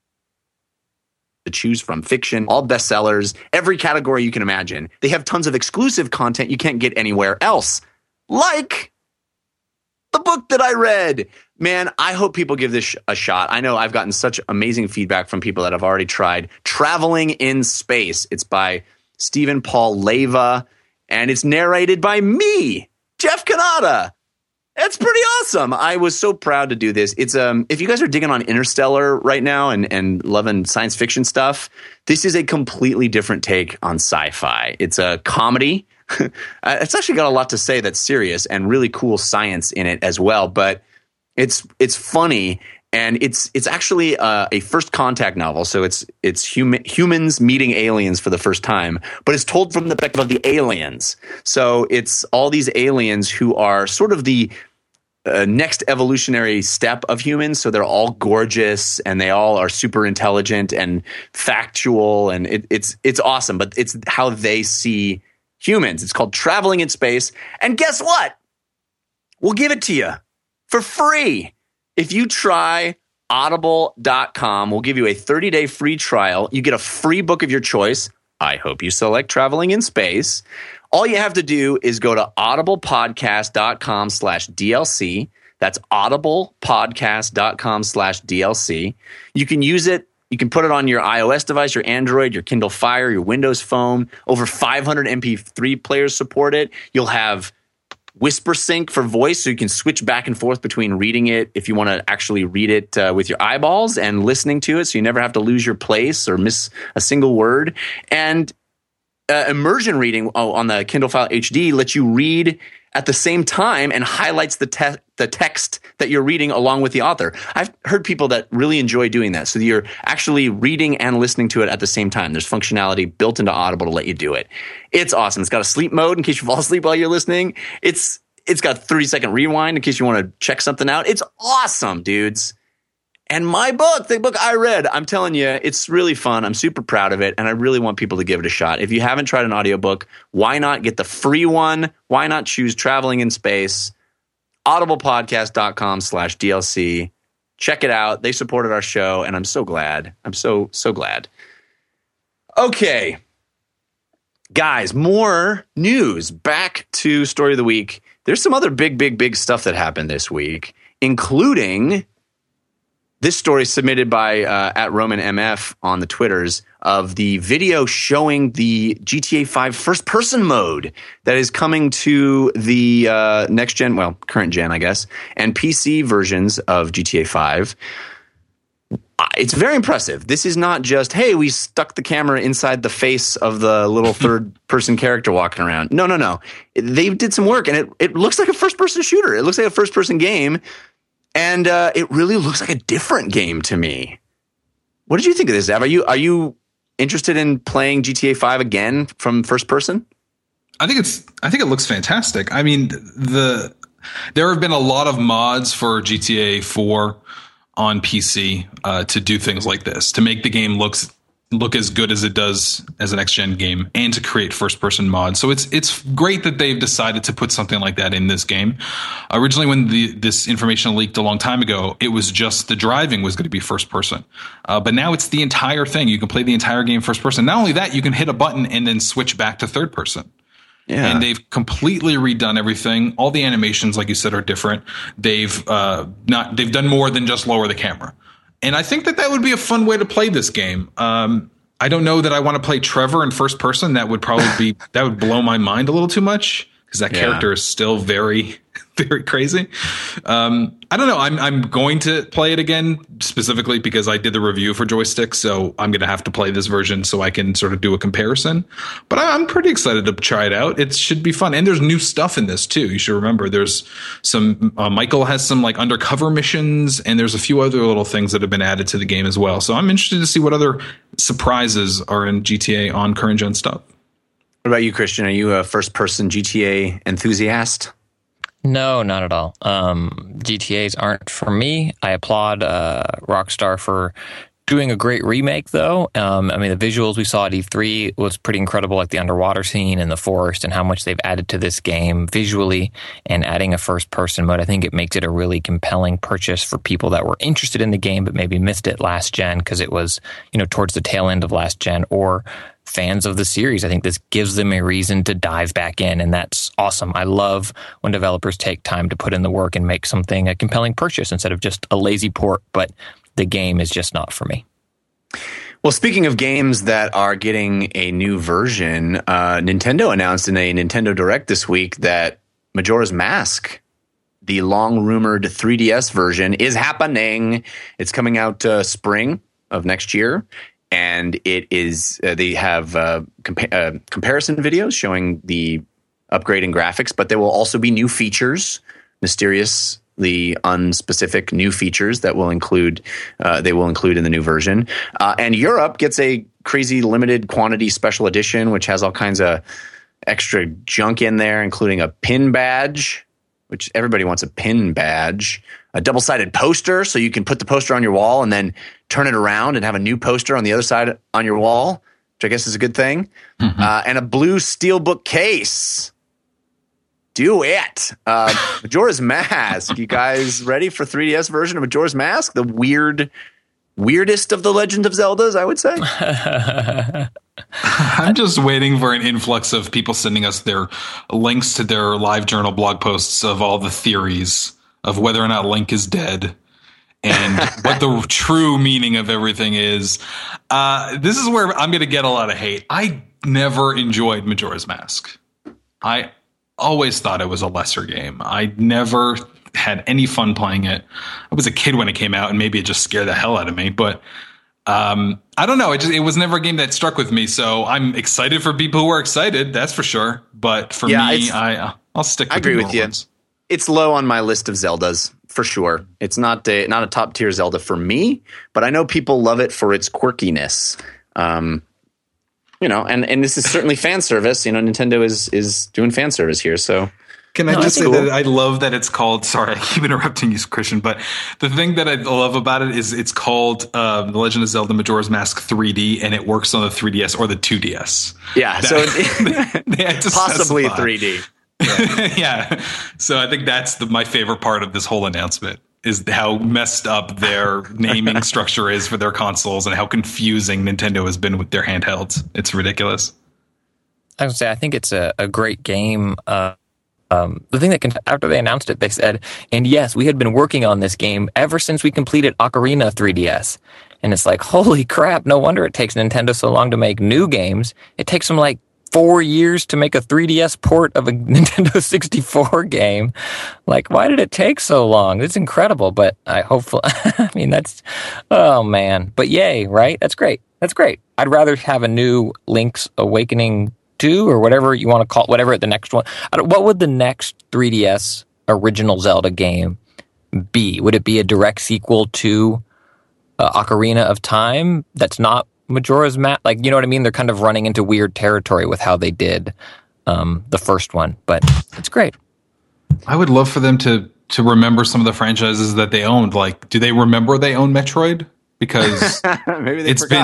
choose from, fiction, all bestsellers, every category you can imagine. They have tons of exclusive content you can't get anywhere else, like the book that I read. Man, I hope people give this a shot. I know I've gotten such amazing feedback from people that have already tried Traveling in Space. It's by Stephen Paul Leva, and it's narrated by me, Jeff Kanata. It's pretty awesome. I was so proud to do this. It's if you guys are digging on Interstellar right now and loving science fiction stuff, this is a completely different take on sci-fi. It's a comedy. It's actually got a lot to say that's serious and really cool science in it as well. But it's funny, and it's actually a first contact novel. So it's humans meeting aliens for the first time, but it's told from the perspective of the aliens. So it's all these aliens who are sort of the next evolutionary step of humans. So they're all gorgeous and they all are super intelligent and factual, and it's awesome. But it's how they see humans. It's called Traveling in Space. And guess what? We'll give it to you for free. If you try audible.com, we'll give you a 30-day free trial. You get a free book of your choice. I hope you select Traveling in Space. All you have to do is go to audiblepodcast.com/DLC. That's audiblepodcast.com/DLC. You can use it. You can put it on your iOS device, your Android, your Kindle Fire, your Windows Phone. Over 500 MP3 players support it. You'll have Whisper Sync for voice, so you can switch back and forth between reading it if you want to actually read it with your eyeballs and listening to it, so you never have to lose your place or miss a single word. And immersion reading on the Kindle File HD lets you read at the same time and highlights the text that you're reading along with the author. I've heard people that really enjoy doing that. So you're actually reading and listening to it at the same time. There's functionality built into Audible to let you do it. It's awesome. It's got a sleep mode in case you fall asleep while you're listening. It's got 30-second rewind in case you want to check something out. It's awesome, dudes. And my book, the book I read, I'm telling you, it's really fun. I'm super proud of it, and I really want people to give it a shot. If you haven't tried an audiobook, why not get the free one? Why not choose Traveling in Space? audiblepodcast.com/DLC. Check it out. They supported our show, and I'm so glad. I'm so glad. Okay. Guys, more news. Back to Story of the Week. There's some other big stuff that happened this week, including this story submitted by at Roman MF on the Twitters of the video showing the GTA 5 first-person mode that is coming to the next gen, well, current gen, I guess, and PC versions of GTA 5. It's very impressive. This is not just, hey, we stuck the camera inside the face of the little third-person character walking around. No. They did some work, and it looks like a first-person shooter. It looks like a first-person game. And it really looks like a different game to me. What did you think of this, Zav? Are you interested in playing GTA 5 again from first person? I think it looks fantastic. I mean, there have been a lot of mods for GTA 4 on PC to do things like this, to make the game look look as good as it does as a next gen game, and to create first person mods. So it's great that they've decided to put something like that in this game. Originally, when this information leaked a long time ago, it was just the driving was going to be first person, but now it's the entire thing. You can play the entire game first person. Not only that, you can hit a button and then switch back to third person. Yeah. And they've completely redone everything. All the animations, like you said, are different. They've done more than just lower the camera. And I think that would be a fun way to play this game. I don't know that I want to play Trevor in first person. That would probably that would blow my mind a little too much, because that character is still very, very crazy. I don't know. I'm going to play it again, specifically because I did the review for Joystick, so I'm going to have to play this version so I can sort of do a comparison. But I'm pretty excited to try it out. It should be fun. And there's new stuff in this too. You should remember there's some, Michael has some like undercover missions, and there's a few other little things that have been added to the game as well. So I'm interested to see what other surprises are in GTA on current gen stuff. What about you, Christian? Are you a first person GTA enthusiast? No, not at all. GTAs aren't for me. I applaud Rockstar for doing a great remake, though. I mean, the visuals we saw at E3 was pretty incredible, like the underwater scene and the forest, and how much they've added to this game visually, and adding a first-person mode. I think it makes it a really compelling purchase for people that were interested in the game but maybe missed it last gen because it was, towards the tail end of last gen, or fans of the series. I think this gives them a reason to dive back in, and that's awesome. I love when developers take time to put in the work and make something a compelling purchase instead of just a lazy port, but the game is just not for me. Well, speaking of games that are getting a new version, Nintendo announced in a Nintendo Direct this week that Majora's Mask, the long-rumored 3DS version, is happening. It's coming out spring of next year. And it is, they have comparison videos showing the upgrade in graphics, but there will also be new features, mysteriously unspecific new features that will include, they will include in the new version. And Europe gets a crazy limited quantity special edition, which has all kinds of extra junk in there, including a pin badge, which everybody wants a pin badge, a double-sided poster, so you can put the poster on your wall and then turn it around and have a new poster on the other side on your wall, which I guess is a good thing, and a blue steelbook case. Do it. Majora's Mask. You guys ready for 3DS version of Majora's Mask? The weirdest of the Legend of Zeldas, I would say. I'm just waiting for an influx of people sending us their links to their live journal blog posts of all the theories of whether or not Link is dead and what the true meaning of everything is. This is where I'm going to get a lot of hate. I never enjoyed Majora's Mask. I always thought it was a lesser game. I never had any fun playing it. I was a kid when it came out, and maybe it just scared the hell out of me. But I don't know. It was never a game that struck with me. So I'm excited for people who are excited. That's for sure. But for me, I'll stick with I agree with you. Ones. It's low on my list of Zeldas for sure. It's not a top tier Zelda for me, but I know people love it for its quirkiness. And this is certainly fan service. Nintendo is doing fan service here. So can I just say that I love that it's called, sorry, I keep interrupting you, Christian, but the thing that I love about it is it's called The Legend of Zelda Majora's Mask 3D, and it works on the 3DS or the 2DS. Yeah, they had to possibly specify. 3D. Yeah. So I think that's my favorite part of this whole announcement is how messed up their naming structure is for their consoles and how confusing Nintendo has been with their handhelds. It's ridiculous. I would say I think it's a great game. The thing that after they announced it, they said, and yes, we had been working on this game ever since we completed Ocarina 3DS. And it's like, holy crap, no wonder it takes Nintendo so long to make new games. It takes them like 4 years to make a 3DS port of a Nintendo 64 game. Like, why did it take so long? It's incredible, but oh man. But yay, right? That's great. I'd rather have a new Link's Awakening 2 or whatever you want to call it, whatever the next one. What would the next 3DS original Zelda game be? Would it be a direct sequel to Ocarina of Time that's not Majora's Mask? Like, you know what I mean? They're kind of running into weird territory with how they did the first one, but it's great. I would love for them to remember some of the franchises that they owned. Like, do they remember they own Metroid? Because maybe it's been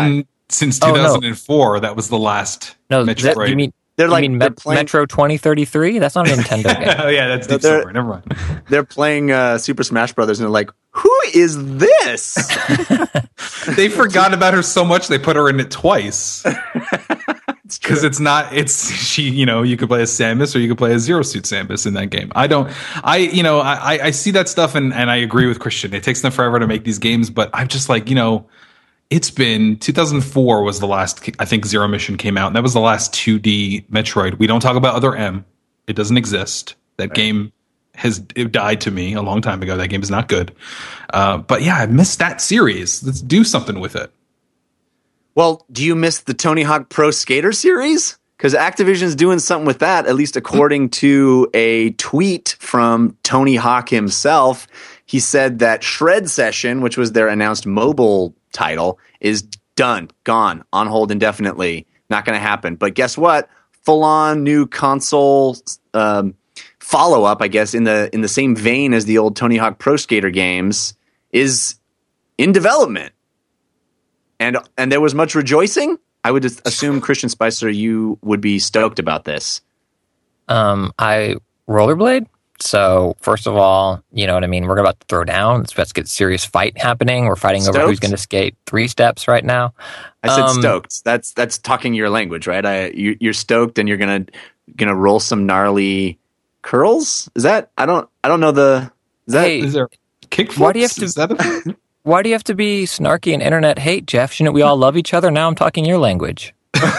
Since Oh, no. 2004, that was the last No, Metroid. you mean They're they're playing, Metro 2033? That's not a Nintendo game. Oh yeah, that's Deep Silver. Never mind. they're playing Super Smash Brothers, and they're like, "Who is this?" They forgot about her so much they put her in it twice. Because you could play as Samus or you could play as Zero Suit Samus in that game. I see that stuff and I agree with Christian. It takes them forever to make these games, but I'm just like, it's been 2004 was the last, I think Zero Mission came out, and that was the last 2D Metroid. We don't talk about Other M. It doesn't exist. That game it died to me a long time ago. That game is not good. But yeah, I missed that series. Let's do something with it. Well, do you miss the Tony Hawk Pro Skater series? Because Activision's doing something with that, at least according to a tweet from Tony Hawk himself. He said that Shred Session, which was their announced mobile title, is done, gone, on hold indefinitely. Not going to happen. But guess what? Full-on new console follow-up, I guess, in the same vein as the old Tony Hawk Pro Skater games, is in development. And there was much rejoicing. I would assume, Christian Spicer, you would be stoked about this. I rollerblade. So first of all, you know what I mean? We're about to throw down. Let's get serious fight happening. We're fighting over who's going to skate 3 steps right now. I said stoked. That's talking your language, right? You're stoked and you're gonna roll some gnarly curls. Is that? I don't know the. Is that? Is there kick flips? Why do you have to? Is that a Why do you have to be snarky and internet hate, Jeff? Shouldn't we all love each other? Now I'm talking your language.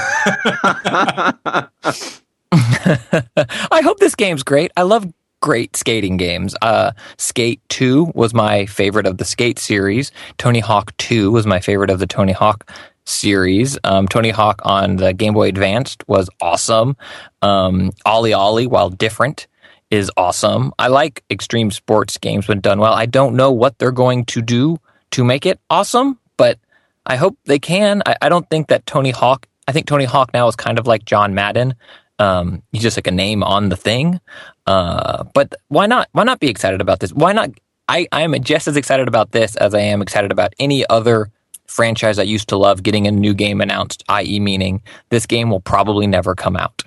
I hope this game's great. I love great skating games. Skate 2 was my favorite of the Skate series. Tony Hawk 2 was my favorite of the Tony Hawk series. Tony Hawk on the Game Boy Advanced was awesome. Ollie Ollie, while different, is awesome. I like extreme sports games when done well. I don't know what they're going to do to make it awesome, but I hope they can. I don't think that Tony Hawk, I think Tony Hawk now is kind of like John Madden. He's just like a name on the thing. But why not? Why not be excited about this? Why not? I am just as excited about this as I am excited about any other franchise I used to love getting a new game announced, i.e. meaning this game will probably never come out.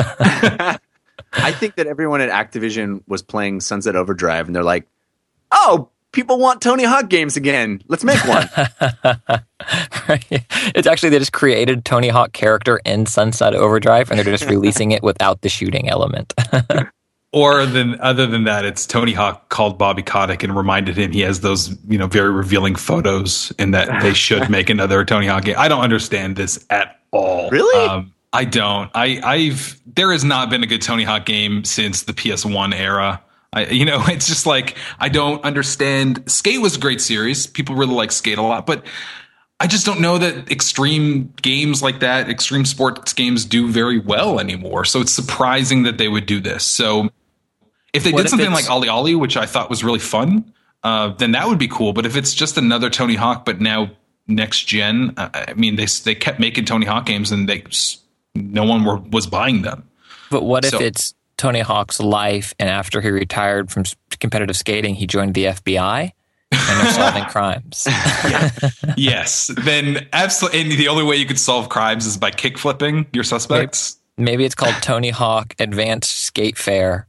I think that everyone at Activision was playing Sunset Overdrive, and they're like, "Oh, people want Tony Hawk games again. Let's make one." Right. It's actually they just created Tony Hawk character in Sunset Overdrive, and they're just releasing it without the shooting element. Or other than that, it's Tony Hawk called Bobby Kotick and reminded him he has those, very revealing photos, and that they should make another Tony Hawk game. I don't understand this at all. Really? I don't. There has not been a good Tony Hawk game since the PS1 era. It's just like, I don't understand. Skate was a great series. People really like Skate a lot, but I just don't know that extreme games like that, extreme sports games, do very well anymore. So it's surprising that they would do this. So if they did something like Ollie Ollie, which I thought was really fun, then that would be cool. But if it's just another Tony Hawk, but now next gen, they kept making Tony Hawk games and no one was buying them. But what if it's Tony Hawk's life, and after he retired from competitive skating, he joined the FBI and they're solving crimes? Yes. Then absolutely. And the only way you could solve crimes is by kick flipping your suspects. Maybe it's called Tony Hawk Advanced Skate Fair.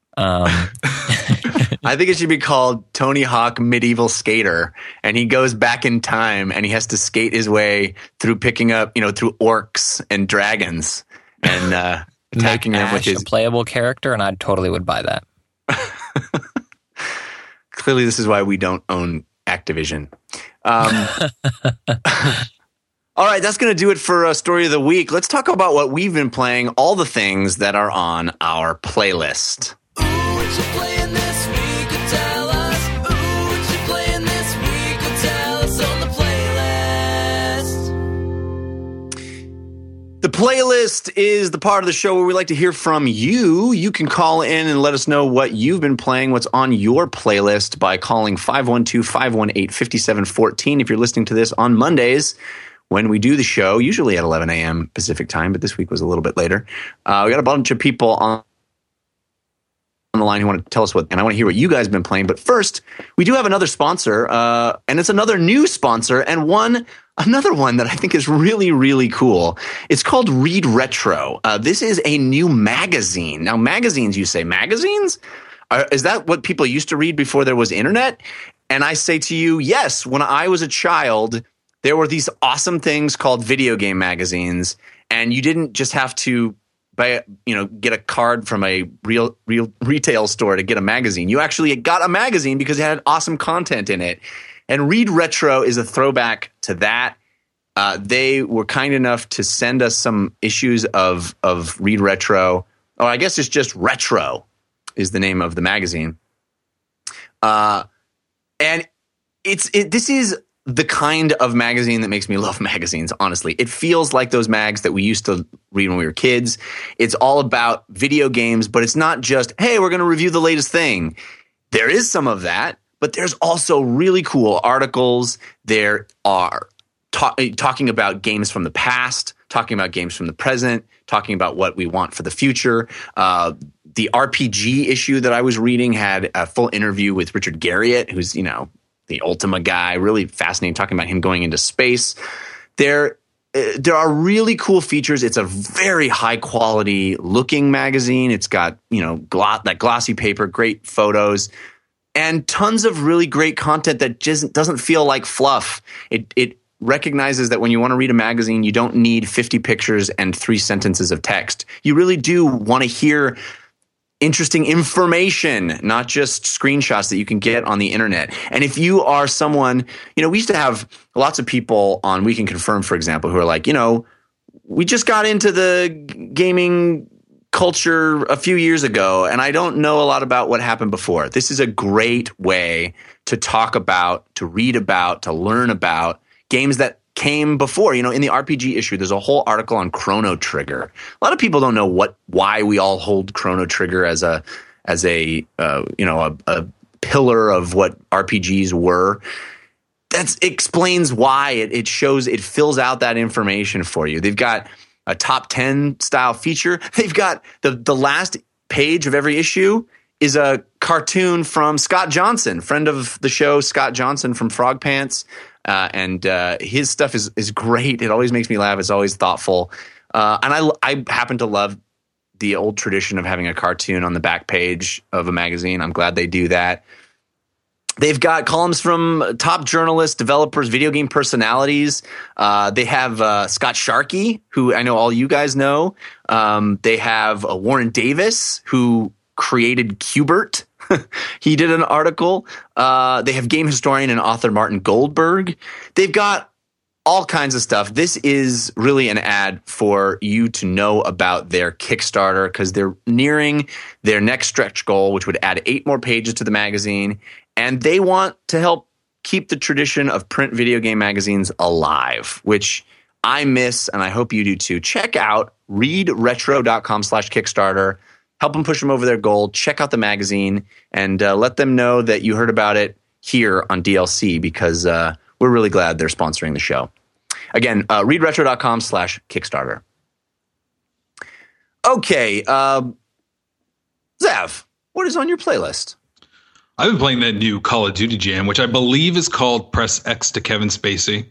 I think it should be called Tony Hawk Medieval Skater, and he goes back in time and he has to skate his way through picking up, through orcs and dragons and attacking them with his a playable character, and I totally would buy that. Clearly, this is why we don't own Activision. All right, that's going to do it for Story of the Week. Let's talk about what we've been playing, all the things that are on our playlist. Ooh, what you playing this week? Tell us. Ooh, what you playing this week? Tell us on the playlist. The playlist is the part of the show where we like to hear from you. You can call in and let us know what you've been playing, what's on your playlist, by calling 512-518-5714 if you're listening to this on Mondays when we do the show, usually at 11 a.m. Pacific time, but this week was a little bit later. We got a bunch of people on the line who want to tell us and I want to hear what you guys have been playing. But first, we do have another sponsor, and it's another new sponsor, and one another one that I think is really, really cool. It's called Read Retro. This is a new magazine. Now, magazines, you say, magazines? Is that what people used to read before there was internet? And I say to you, yes, when I was a child, there were these awesome things called video game magazines, and you didn't just have to get a card from a real retail store to get a magazine. You actually got a magazine because it had awesome content in it. And Read Retro is a throwback to that. They were kind enough to send us some issues of Read Retro. Oh, I guess it's just Retro is the name of the magazine. And this is the kind of magazine that makes me love magazines, honestly. It feels like those mags that we used to read when we were kids. It's all about video games, but it's not just, hey, we're going to review the latest thing. There is some of that, but there's also really cool articles. There are talking about games from the past, talking about games from the present, talking about what we want for the future. The RPG issue that I was reading had a full interview with Richard Garriott, who's, the Ultima guy, really fascinating, talking about him going into space. There are really cool features. It's a very high quality looking magazine. It's got, that glossy paper, great photos, and tons of really great content that just doesn't feel like fluff. It recognizes that when you want to read a magazine, you don't need 50 pictures and 3 sentences of text. You really do want to hear interesting information, not just screenshots that you can get on the internet. And if you are someone, we used to have lots of people on We Can Confirm, for example, who are like, we just got into the gaming culture a few years ago, and I don't know a lot about what happened before. This is a great way to talk about, to read about, to learn about games that came before. In the RPG issue, there's a whole article on Chrono Trigger. A lot of people don't know why we all hold Chrono Trigger as a pillar of what RPGs were. That explains why. It shows, it fills out that information for you. They've got a top 10 style feature. They've got the last page of every issue is a cartoon from Scott Johnson, friend of the show, Scott Johnson from Frog Pants. And his stuff is great. It always makes me laugh. It's always thoughtful. And I happen to love the old tradition of having a cartoon on the back page of a magazine. I'm glad they do that. They've got columns from top journalists, developers, video game personalities. They have Scott Sharkey, who I know all you guys know. They have Warren Davis, who created Q*bert. He did an article. They have game historian and author Martin Goldberg. They've got all kinds of stuff. This is really an ad for you to know about their Kickstarter because they're nearing their next stretch goal, which would add 8 more pages to the magazine. And they want to help keep the tradition of print video game magazines alive, which I miss, and I hope you do too. Check out readretro.com/Kickstarter. Help them push them over their goal. Check out the magazine and let them know that you heard about it here on DLC because we're really glad they're sponsoring the show. Again, readretro.com/Kickstarter. Okay. Zev, what is on your playlist? I've been playing that new Call of Duty jam, which I believe is called Press X to Kevin Spacey.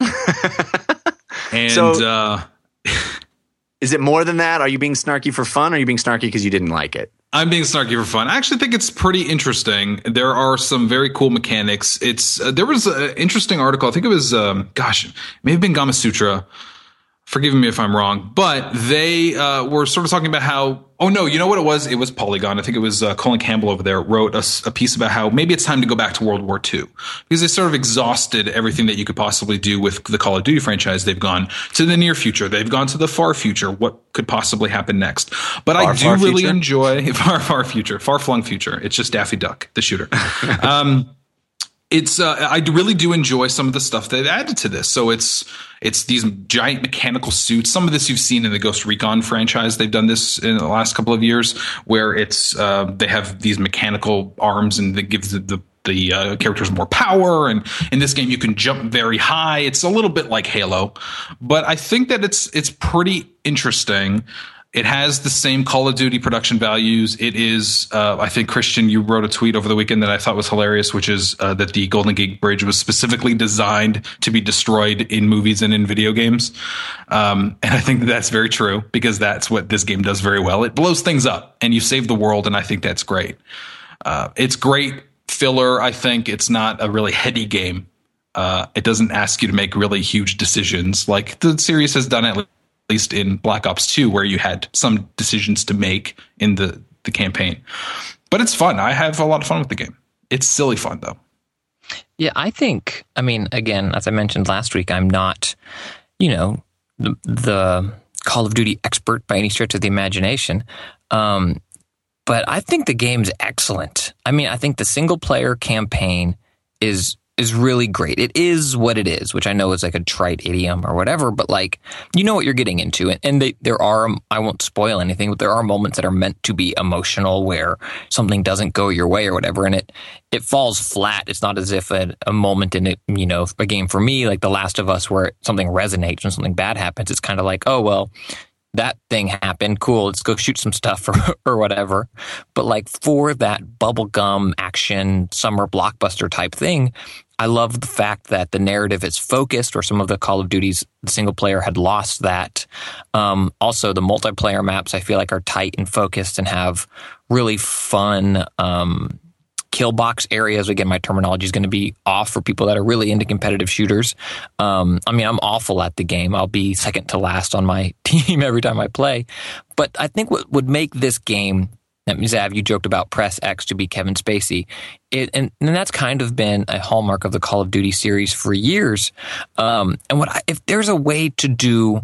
And so, is it more than that? Are you being snarky for fun, or are you being snarky because you didn't like it? I'm being snarky for fun. I actually think it's pretty interesting. There are some very cool mechanics. There was an interesting article. I think it was, it may have been Gamasutra. Forgive me if I'm wrong, but they were sort of talking about how, oh no, you know what it was? It was Polygon. I think it was Colin Campbell over there wrote a piece about how maybe it's time to go back to World War II because they sort of exhausted everything that you could possibly do with the Call of Duty franchise. They've gone to the near future. They've gone to the far future. What could possibly happen next? But I do really enjoy far future, far flung future. It's just Daffy Duck, the shooter. I really do enjoy some of the stuff they've added to this. So it's these giant mechanical suits. Some of this you've seen in the Ghost Recon franchise. They've done this in the last couple of years where it's they have these mechanical arms and they give the characters more power. And in this game, you can jump very high. It's a little bit like Halo, but I think that it's pretty interesting. It has the same Call of Duty production values. It is, I think, Christian, you wrote a tweet over the weekend that I thought was hilarious, which is that the Golden Gate Bridge was specifically designed to be destroyed in movies and in video games. And I think that's very true because that's what this game does very well. It blows things up and you save the world, and I think that's great. It's great filler. I think it's not a really heady game. It doesn't ask you to make really huge decisions like the series has done at least in Black Ops 2, where you had some decisions to make in the campaign. But it's fun. I have a lot of fun with the game. It's silly fun, though. Yeah, I think, I mean, again, as I mentioned last week, I'm not, the Call of Duty expert by any stretch of the imagination. But I think the game's excellent. I mean, I think the single-player campaign is really great. It is what it is, which I know is like a trite idiom or whatever, but like, you know what you're getting into. And there are, I won't spoil anything, but there are moments that are meant to be emotional where something doesn't go your way or whatever, and it falls flat. It's not as if a moment in it, a game for me, like The Last of Us, where something resonates when something bad happens. It's kind of like, oh, well, that thing happened. Cool. Let's go shoot some stuff or whatever. But like for that bubblegum action summer blockbuster type thing, I love the fact that the narrative is focused, or some of the Call of Duties, the single player had lost that. Also, the multiplayer maps I feel like are tight and focused and have really fun kill box areas. Again, my terminology is going to be off for people that are really into competitive shooters. I mean, I'm awful at the game. I'll be second to last on my team every time I play. But I think what would make this game, Zav, you joked about press X to be Kevin Spacey. And that's kind of been a hallmark of the Call of Duty series for years. And if there's a way to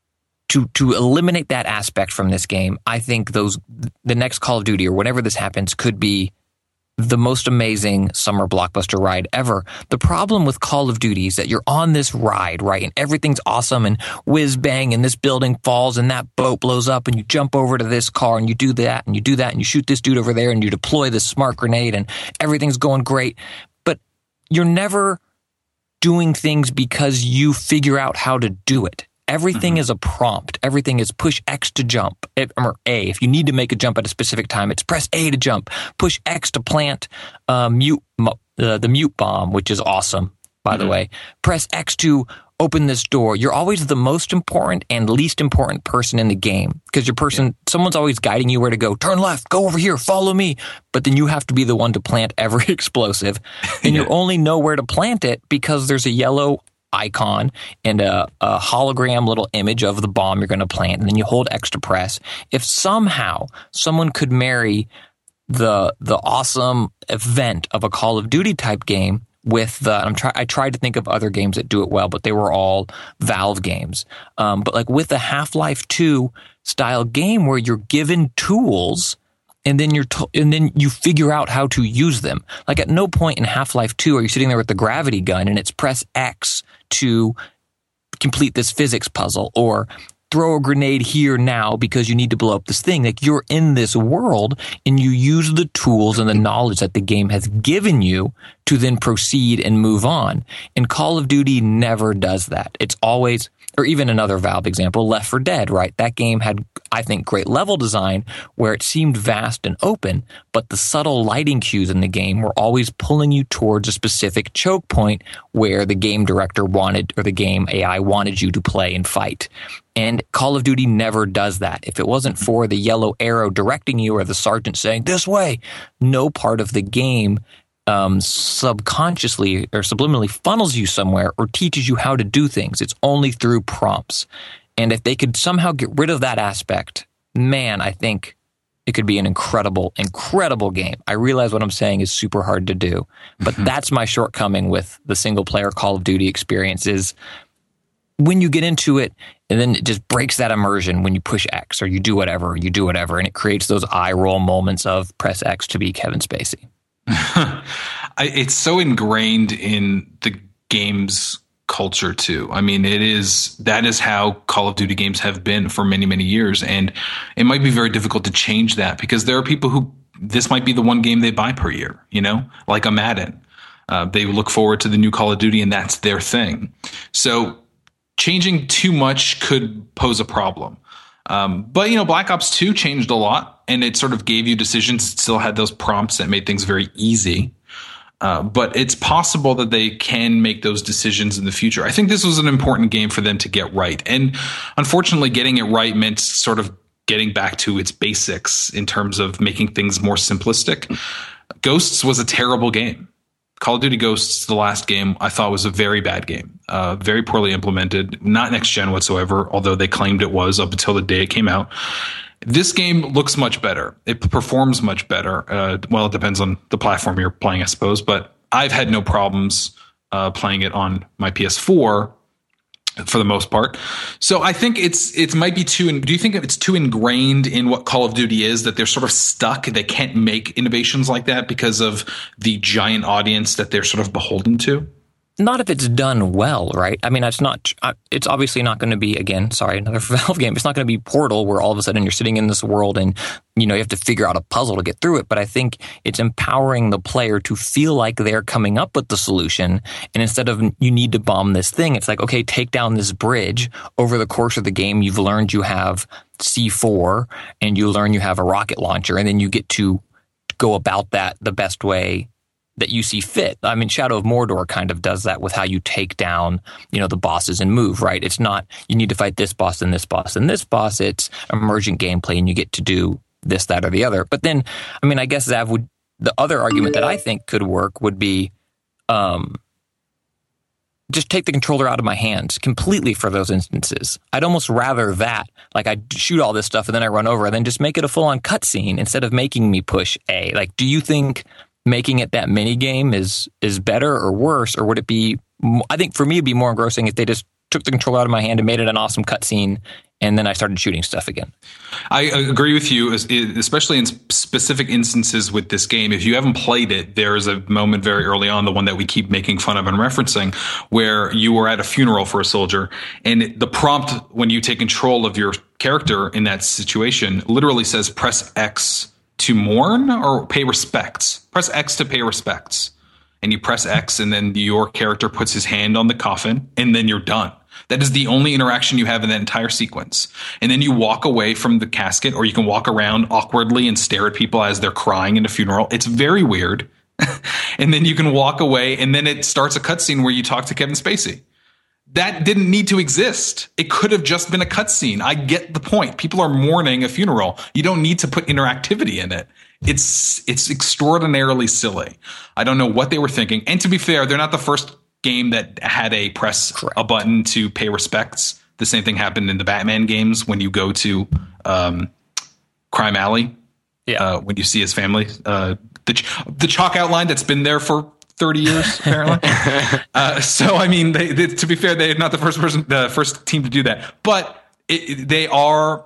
eliminate that aspect from this game, I think the next Call of Duty or whenever this happens could be the most amazing summer blockbuster ride ever. The problem with Call of Duty is that you're on this ride, right? And everything's awesome and whiz bang and this building falls and that boat blows up and you jump over to this car and you do that and you do that and you shoot this dude over there and you deploy this smart grenade and everything's going great. But you're never doing things because you figure out how to do it. Everything is a prompt. Everything is push X to jump, or A. If you need to make a jump at a specific time, it's press A to jump. Push X to plant the mute bomb, which is awesome, by the way. Press X to open this door. You're always the most important and least important person in the game because someone's always guiding you where to go. Turn left, go over here, follow me. But then you have to be the one to plant every explosive. And you only know where to plant it because there's a yellow icon and a hologram little image of the bomb you're going to plant, and then you hold X to press. If somehow someone could marry the awesome event of a Call of Duty type game with I tried to think of other games that do it well, but they were all Valve games. But like with a Half-Life 2 style game where you're given tools and then you figure out how to use them. Like at no point in Half-Life 2 are you sitting there with the gravity gun and it's press X to complete this physics puzzle or throw a grenade here now because you need to blow up this thing. Like you're in this world and you use the tools and the knowledge that the game has given you to then proceed and move on. And Call of Duty never does that. It's always, or even another Valve example, Left 4 Dead, right? That game had, I think, great level design where it seemed vast and open, but the subtle lighting cues in the game were always pulling you towards a specific choke point where the game director wanted, or the game AI wanted you to play and fight. And Call of Duty never does that. If it wasn't for the yellow arrow directing you or the sergeant saying, this way, no part of the game subconsciously or subliminally funnels you somewhere or teaches you how to do things. It's only through prompts. And if they could somehow get rid of that aspect, man, I think it could be an incredible, incredible game. I realize what I'm saying is super hard to do, but that's my shortcoming with the single player Call of Duty experience is when you get into it and then it just breaks that immersion when you push X or you do whatever, and it creates those eye roll moments of press X to be Kevin Spacey. It's so ingrained in the game's culture too. I mean, that is how Call of Duty games have been for many, many years. And it might be very difficult to change that because there are people who this might be the one game they buy per year, like a Madden. They look forward to the new Call of Duty and that's their thing. So changing too much could pose a problem. But, Black Ops 2 changed a lot, and it sort of gave you decisions. It still had those prompts that made things very easy. But it's possible that they can make those decisions in the future. I think this was an important game for them to get right. And unfortunately, getting it right meant sort of getting back to its basics in terms of making things more simplistic. Ghosts was a terrible game. Call of Duty Ghosts, the last game, I thought was a very bad game. Very poorly implemented, not next gen whatsoever, although they claimed it was up until the day it came out. This game looks much better. It performs much better. Well, it depends on the platform you're playing, I suppose, but I've had no problems playing it on my PS4 for the most part. So I think it might be do you think it's too ingrained in what Call of Duty is that they're sort of stuck? They can't make innovations like that because of the giant audience that they're sort of beholden to? Not if it's done well, right? I mean, it's obviously not going to be, again, sorry, another Valve game. It's not going to be Portal where all of a sudden you're sitting in this world and, you have to figure out a puzzle to get through it. But I think it's empowering the player to feel like they're coming up with the solution. And instead of you need to bomb this thing, it's like, okay, take down this bridge. Over the course of the game, you've learned you have C4 and you learn you have a rocket launcher, and then you get to go about that the best way that you see fit. I mean, Shadow of Mordor kind of does that with how you take down, the bosses and move, right? It's not, you need to fight this boss and this boss and this boss. It's emergent gameplay and you get to do this, that, or the other. But then, I mean, I guess the other argument that I think could work would be, just take the controller out of my hands completely for those instances. I'd almost rather that, like I shoot all this stuff and then I run over and then just make it a full on cutscene instead of making me push A. Like, do you think making it that mini game is better or worse, or would it be? I think for me it'd be more engrossing if they just took the controller out of my hand and made it an awesome cutscene, and then I started shooting stuff again. I agree with you, especially in specific instances with this game. If you haven't played it, there is a moment very early on, the one that we keep making fun of and referencing, where you were at a funeral for a soldier, and the prompt when you take control of your character in that situation literally says press X to mourn or pay respects. Press X to pay respects. And you press X and then your character puts his hand on the coffin and then you're done. That is the only interaction you have in that entire sequence. And then you walk away from the casket, or you can walk around awkwardly and stare at people as they're crying in a funeral. It's very weird. And then you can walk away and then it starts a cutscene where you talk to Kevin Spacey. That didn't need to exist. It could have just been a cutscene. I get the point. People are mourning a funeral. You don't need to put interactivity in it. It's extraordinarily silly. I don't know what they were thinking. And to be fair, they're not the first game that had a press a button to pay respects. The same thing happened in the Batman games when you go to Crime Alley. Yeah. When you see his family, the chalk outline that's been there for 30 years, apparently. So, I mean, to be fair, they're not the first team to do that. But they are.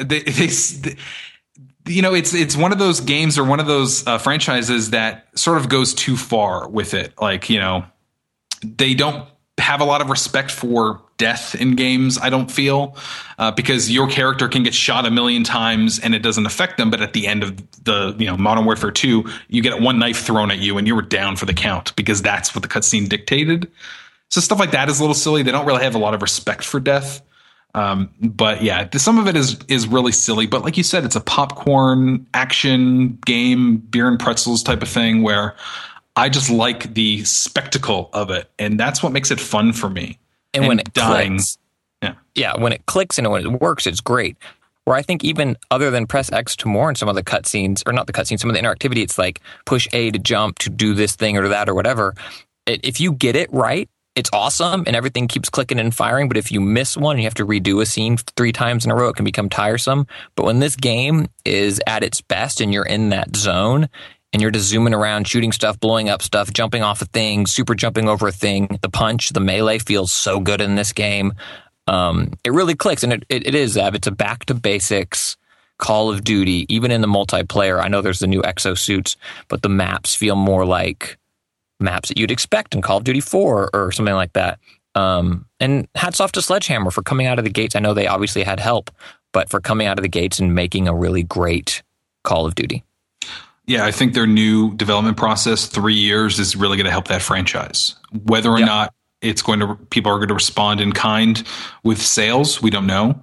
It's one of those games or one of those franchises that sort of goes too far with it. Like, they don't have a lot of respect for death in games, I don't feel, because your character can get shot a million times and it doesn't affect them. But at the end of the, Modern Warfare 2, you get one knife thrown at you and you were down for the count because that's what the cutscene dictated. So stuff like that is a little silly. They don't really have a lot of respect for death. But yeah, some of it is really silly. But like you said, it's a popcorn action game, beer and pretzels type of thing where I just like the spectacle of it. And that's what makes it fun for me. And when it clicks, when it clicks and when it works, it's great. Where I think even other than press X to more in some of the cutscenes, or not the cutscenes, some of the interactivity, it's like push A to jump to do this thing or that or whatever. If you get it right, it's awesome and everything keeps clicking and firing. But if you miss one, you have to redo a scene 3 times in a row. It can become tiresome. But when this game is at its best and you're in that zone and you're just zooming around, shooting stuff, blowing up stuff, jumping off a thing, super jumping over a thing, the punch, the melee feels so good in this game. It really clicks. And it is, Ev. It's a back to basics Call of Duty, even in the multiplayer. I know there's the new exosuits, but the maps feel more like maps that you'd expect in Call of Duty 4 or something like that. And hats off to Sledgehammer for coming out of the gates. I know they obviously had help, but for coming out of the gates and making a really great Call of Duty. Yeah, I think their new development process, 3 years, is really going to help that franchise. Whether or not people are going to respond in kind with sales, we don't know.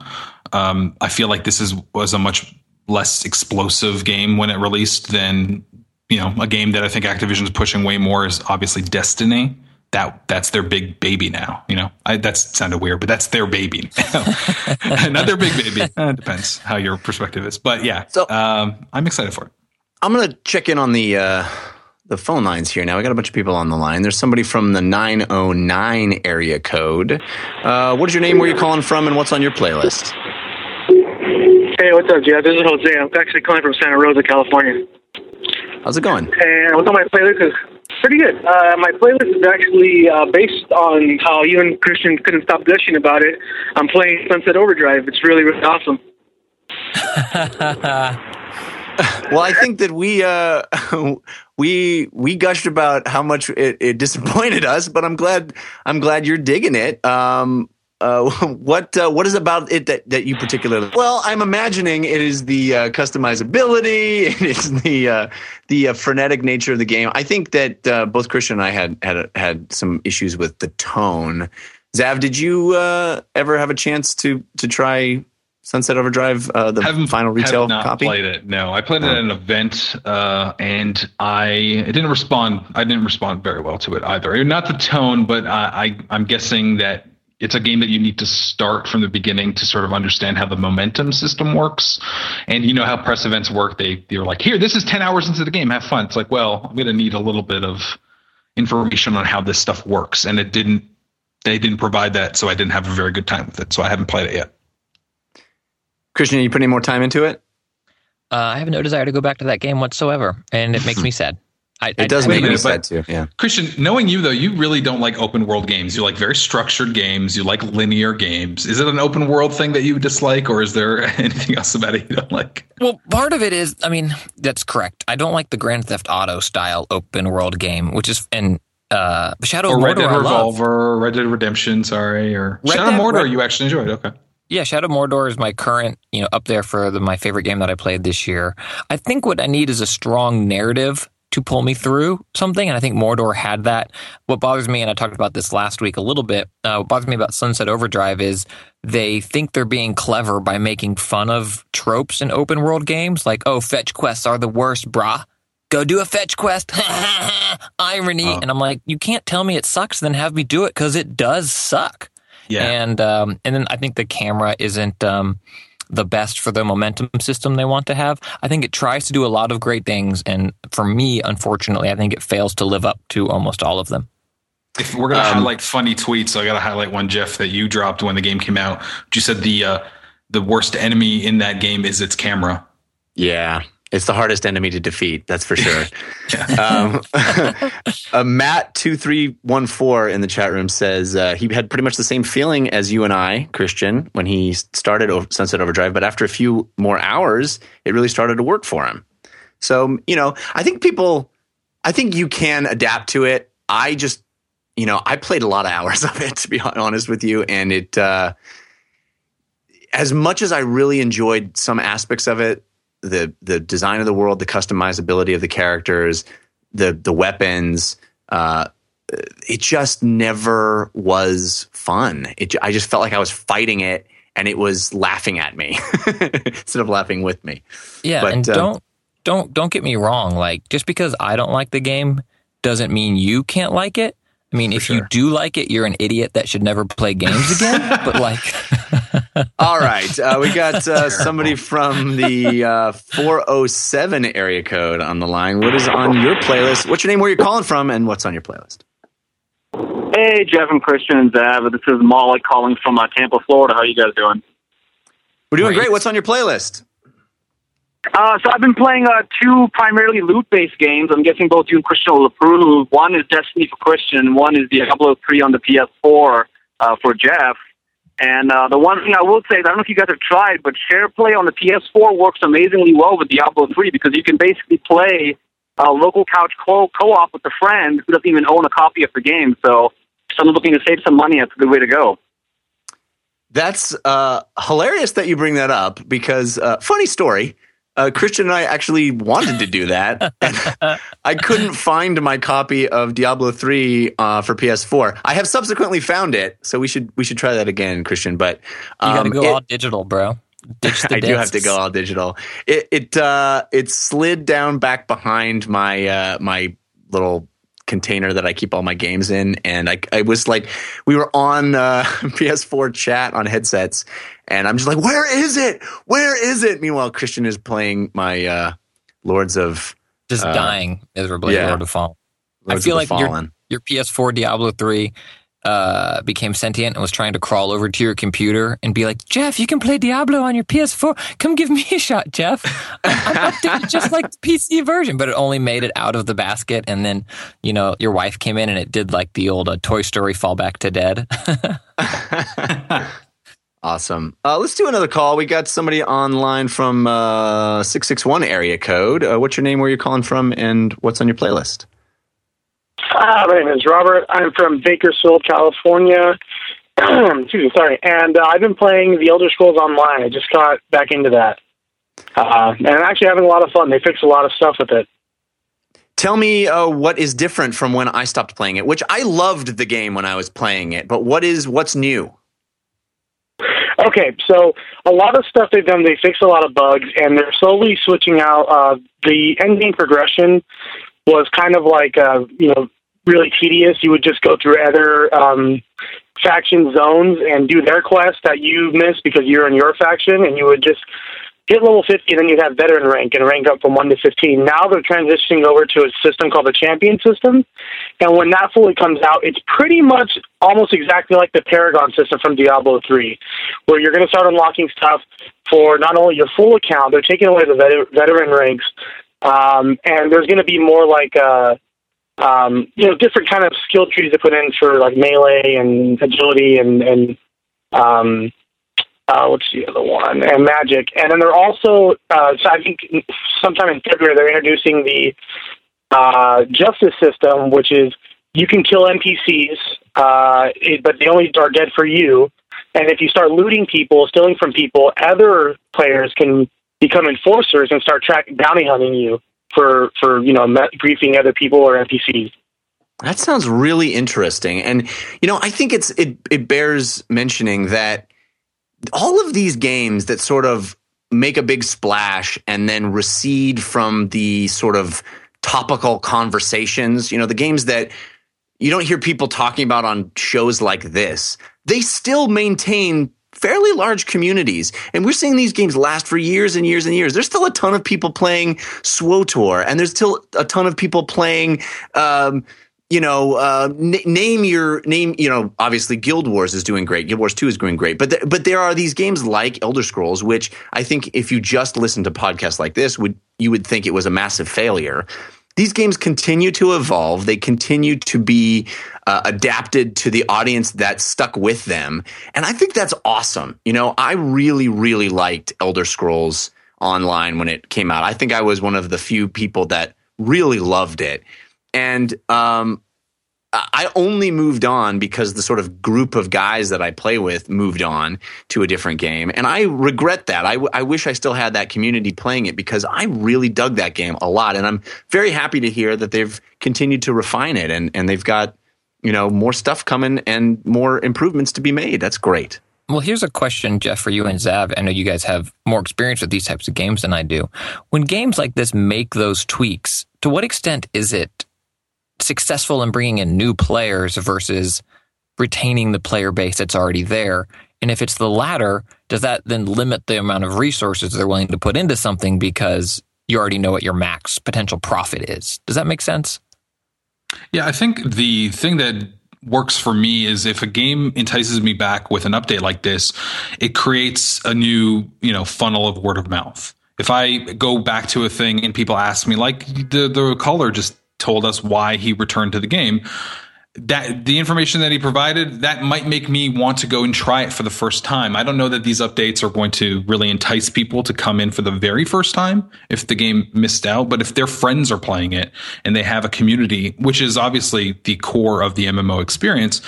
I feel like this was a much less explosive game when it released than, a game that I think Activision is pushing way more is obviously Destiny. That's their big baby now. That sounded weird, but that's their baby. Not their big baby. It depends how your perspective is, but yeah. So I'm excited for it. I'm gonna check in on the phone lines here now. We got a bunch of people on the line. There's somebody from the 909 area code. What is your name? Where are you calling from? And what's on your playlist? Hey, what's up, Jeff? This is Jose. I'm actually calling from Santa Rosa, California. How's it going? And what's on my playlist is pretty good. My playlist is actually based on how you and Christian couldn't stop gushing about it. I'm playing Sunset Overdrive. It's really, really awesome. Well, I think that we gushed about how much it disappointed us, but I'm glad you're digging it. What is about it that you particularly? Well, I'm imagining it is the customizability. It is the frenetic nature of the game. I think that both Christian and I had some issues with the tone. Zav, did you ever have a chance to try Sunset Overdrive, the final retail copy? I have not played it. No, I played it at an event, and I didn't respond. I didn't respond very well to it either. Not the tone, but I'm guessing that it's a game that you need to start from the beginning to sort of understand how the momentum system works. And you know how press events work. They're like, here, this is 10 hours into the game. Have fun. It's like, well, I'm going to need a little bit of information on how this stuff works. And they didn't provide that. So I didn't have a very good time with it. So I haven't played it yet. Christian, are you putting any more time into it? I have no desire to go back to that game whatsoever. And it makes me sad. It does make me sad too. Yeah, Christian, knowing you though, you really don't like open world games. You like very structured games. You like linear games. Is it an open world thing that you dislike, or is there anything else about it you don't like? Well, part of it is, that's correct. I don't like the Grand Theft Auto style open world game, which is Shadow of Mordor. Red Dead Revolver, Red Dead Redemption. Sorry, or Shadow of Mordor. You actually enjoyed? Okay. Yeah, Shadow of Mordor is my current, up there for my favorite game that I played this year. I think what I need is a strong narrative to pull me through something, and I think Mordor had that. What bothers me, and I talked about this last week a little bit, what bothers me about Sunset Overdrive is they think they're being clever by making fun of tropes in open world games, like, oh, fetch quests are the worst, brah. Go do a fetch quest. Irony. And I'm like, you can't tell me it sucks, then have me do it, because it does suck. Yeah. And then I think the camera isn't the best for the momentum system they want to have. I think it tries to do a lot of great things, and for me, unfortunately, I think it fails to live up to almost all of them. If we're going to highlight funny tweets, so I got to highlight one, Jeff, that you dropped when the game came out. You said the worst enemy in that game is its camera. Yeah. It's the hardest enemy to defeat, that's for sure. Matt2314 in the chat room says he had pretty much the same feeling as you and I, Christian, when he started Sunset Overdrive, but after a few more hours, it really started to work for him. So, I think you can adapt to it. I just, I played a lot of hours of it, to be honest with you, and it, as much as I really enjoyed some aspects of it, the design of the world, the customizability of the characters, the weapons, it just never was fun. I just felt like I was fighting it, and it was laughing at me instead of laughing with me. Yeah, but, and don't get me wrong. Like, just because I don't like the game doesn't mean you can't like it. I mean, if you do like it, you're an idiot that should never play games again. But like, all right, we got somebody from the 407 area code on the line. What is on your playlist? What's your name? Where you're calling from, and what's on your playlist? Hey, Jeff and Christian and Zav. This is Molly calling from Tampa, Florida. How are you guys doing? We're doing great. What's on your playlist? So I've been playing two primarily loot-based games. I'm guessing both you and Christian will approve. One is Destiny for Christian. One is Diablo 3 on the PS4 for Jeff. And the one thing I will say is, I don't know if you guys have tried, but share play on the PS4 works amazingly well with Diablo 3 because you can basically play local couch co-op with a friend who doesn't even own a copy of the game. So if someone's looking to save some money, that's a good way to go. That's hilarious that you bring that up because, funny story, Christian and I actually wanted to do that. And I couldn't find my copy of Diablo 3 for PS4. I have subsequently found it, so we should try that again, Christian. But You got to go all digital, bro. Ditch the I do have to discs. go all digital. It slid down back behind my my little container that I keep all my games in, and I was like, we were on PS4 chat on headsets, and I'm just like, where is it? Where is it? Meanwhile, Christian is playing my Lords of Just dying miserably. yeah. Lord of Fallen. Lords I feel of the like Fallen. your PS4 Diablo 3 became sentient and was trying to crawl over to your computer and be like, Jeff, you can play Diablo on your PS4. Come give me a shot, Jeff. I'm updated just like the PC version. But it only made it out of the basket. And then, your wife came in and it did like the old Toy Story fall back to dead. Awesome. Let's do another call. We got somebody online from 661 area code. What's your name, where you're calling from, and what's on your playlist? My name is Robert. I'm from Bakersfield, California. Excuse me, sorry. And I've been playing The Elder Scrolls Online. I just got back into that. And I'm actually having a lot of fun. They fixed a lot of stuff with it. Tell me what is different from when I stopped playing it, which I loved the game when I was playing it, but what's new? Okay, so a lot of stuff they've done, they fixed a lot of bugs, and they're slowly switching out. The endgame progression was kind of like, really tedious. You would just go through other faction zones and do their quests that you missed because you're in your faction, and you would just hit level 50, and then you'd have veteran rank and rank up from 1 to 15. Now they're transitioning over to a system called the champion system, and when that fully comes out, it's pretty much almost exactly like the Paragon system from Diablo 3, where you're going to start unlocking stuff for not only your full account, they're taking away the veteran ranks, and there's going to be more like different kind of skill trees to put in for like melee and agility and what's the other one? And magic. And then they're also, so I think sometime in February, they're introducing the justice system, which is you can kill NPCs, but they only are dead for you. And if you start looting people, stealing from people, other players can become enforcers and start bounty hunting you for griefing other people or NPCs. That sounds really interesting. And, I think it bears mentioning that all of these games that sort of make a big splash and then recede from the sort of topical conversations, the games that you don't hear people talking about on shows like this, they still maintain fairly large communities. And we're seeing these games last for years and years and years. There's still a ton of people playing SWTOR, and there's still a ton of people playing obviously Guild Wars is doing great. Guild Wars 2 is doing great. But there are these games like Elder Scrolls, which I think if you just listen to podcasts like this, you would think it was a massive failure. These games continue to evolve. They continue to be adapted to the audience that stuck with them. And I think that's awesome. I really, really liked Elder Scrolls Online when it came out. I think I was one of the few people that really loved it. And I only moved on because the sort of group of guys that I play with moved on to a different game. And I regret that. I wish I still had that community playing it because I really dug that game a lot. And I'm very happy to hear that they've continued to refine it and they've got, more stuff coming and more improvements to be made. That's great. Well, here's a question, Jeff, for you and Zav. I know you guys have more experience with these types of games than I do. When games like this make those tweaks, to what extent is it successful in bringing in new players versus retaining the player base that's already there? And if it's the latter, does that then limit the amount of resources they're willing to put into something because you already know what your max potential profit is? Does that make sense? Yeah, I think the thing that works for me is if a game entices me back with an update like this, it creates a new, funnel of word of mouth. If I go back to a thing and people ask me, like the caller just told us why he returned to the game, that the information that he provided, that might make me want to go and try it for the first time. I don't know that these updates are going to really entice people to come in for the very first time if the game missed out. But if their friends are playing it and they have a community, which is obviously the core of the MMO experience,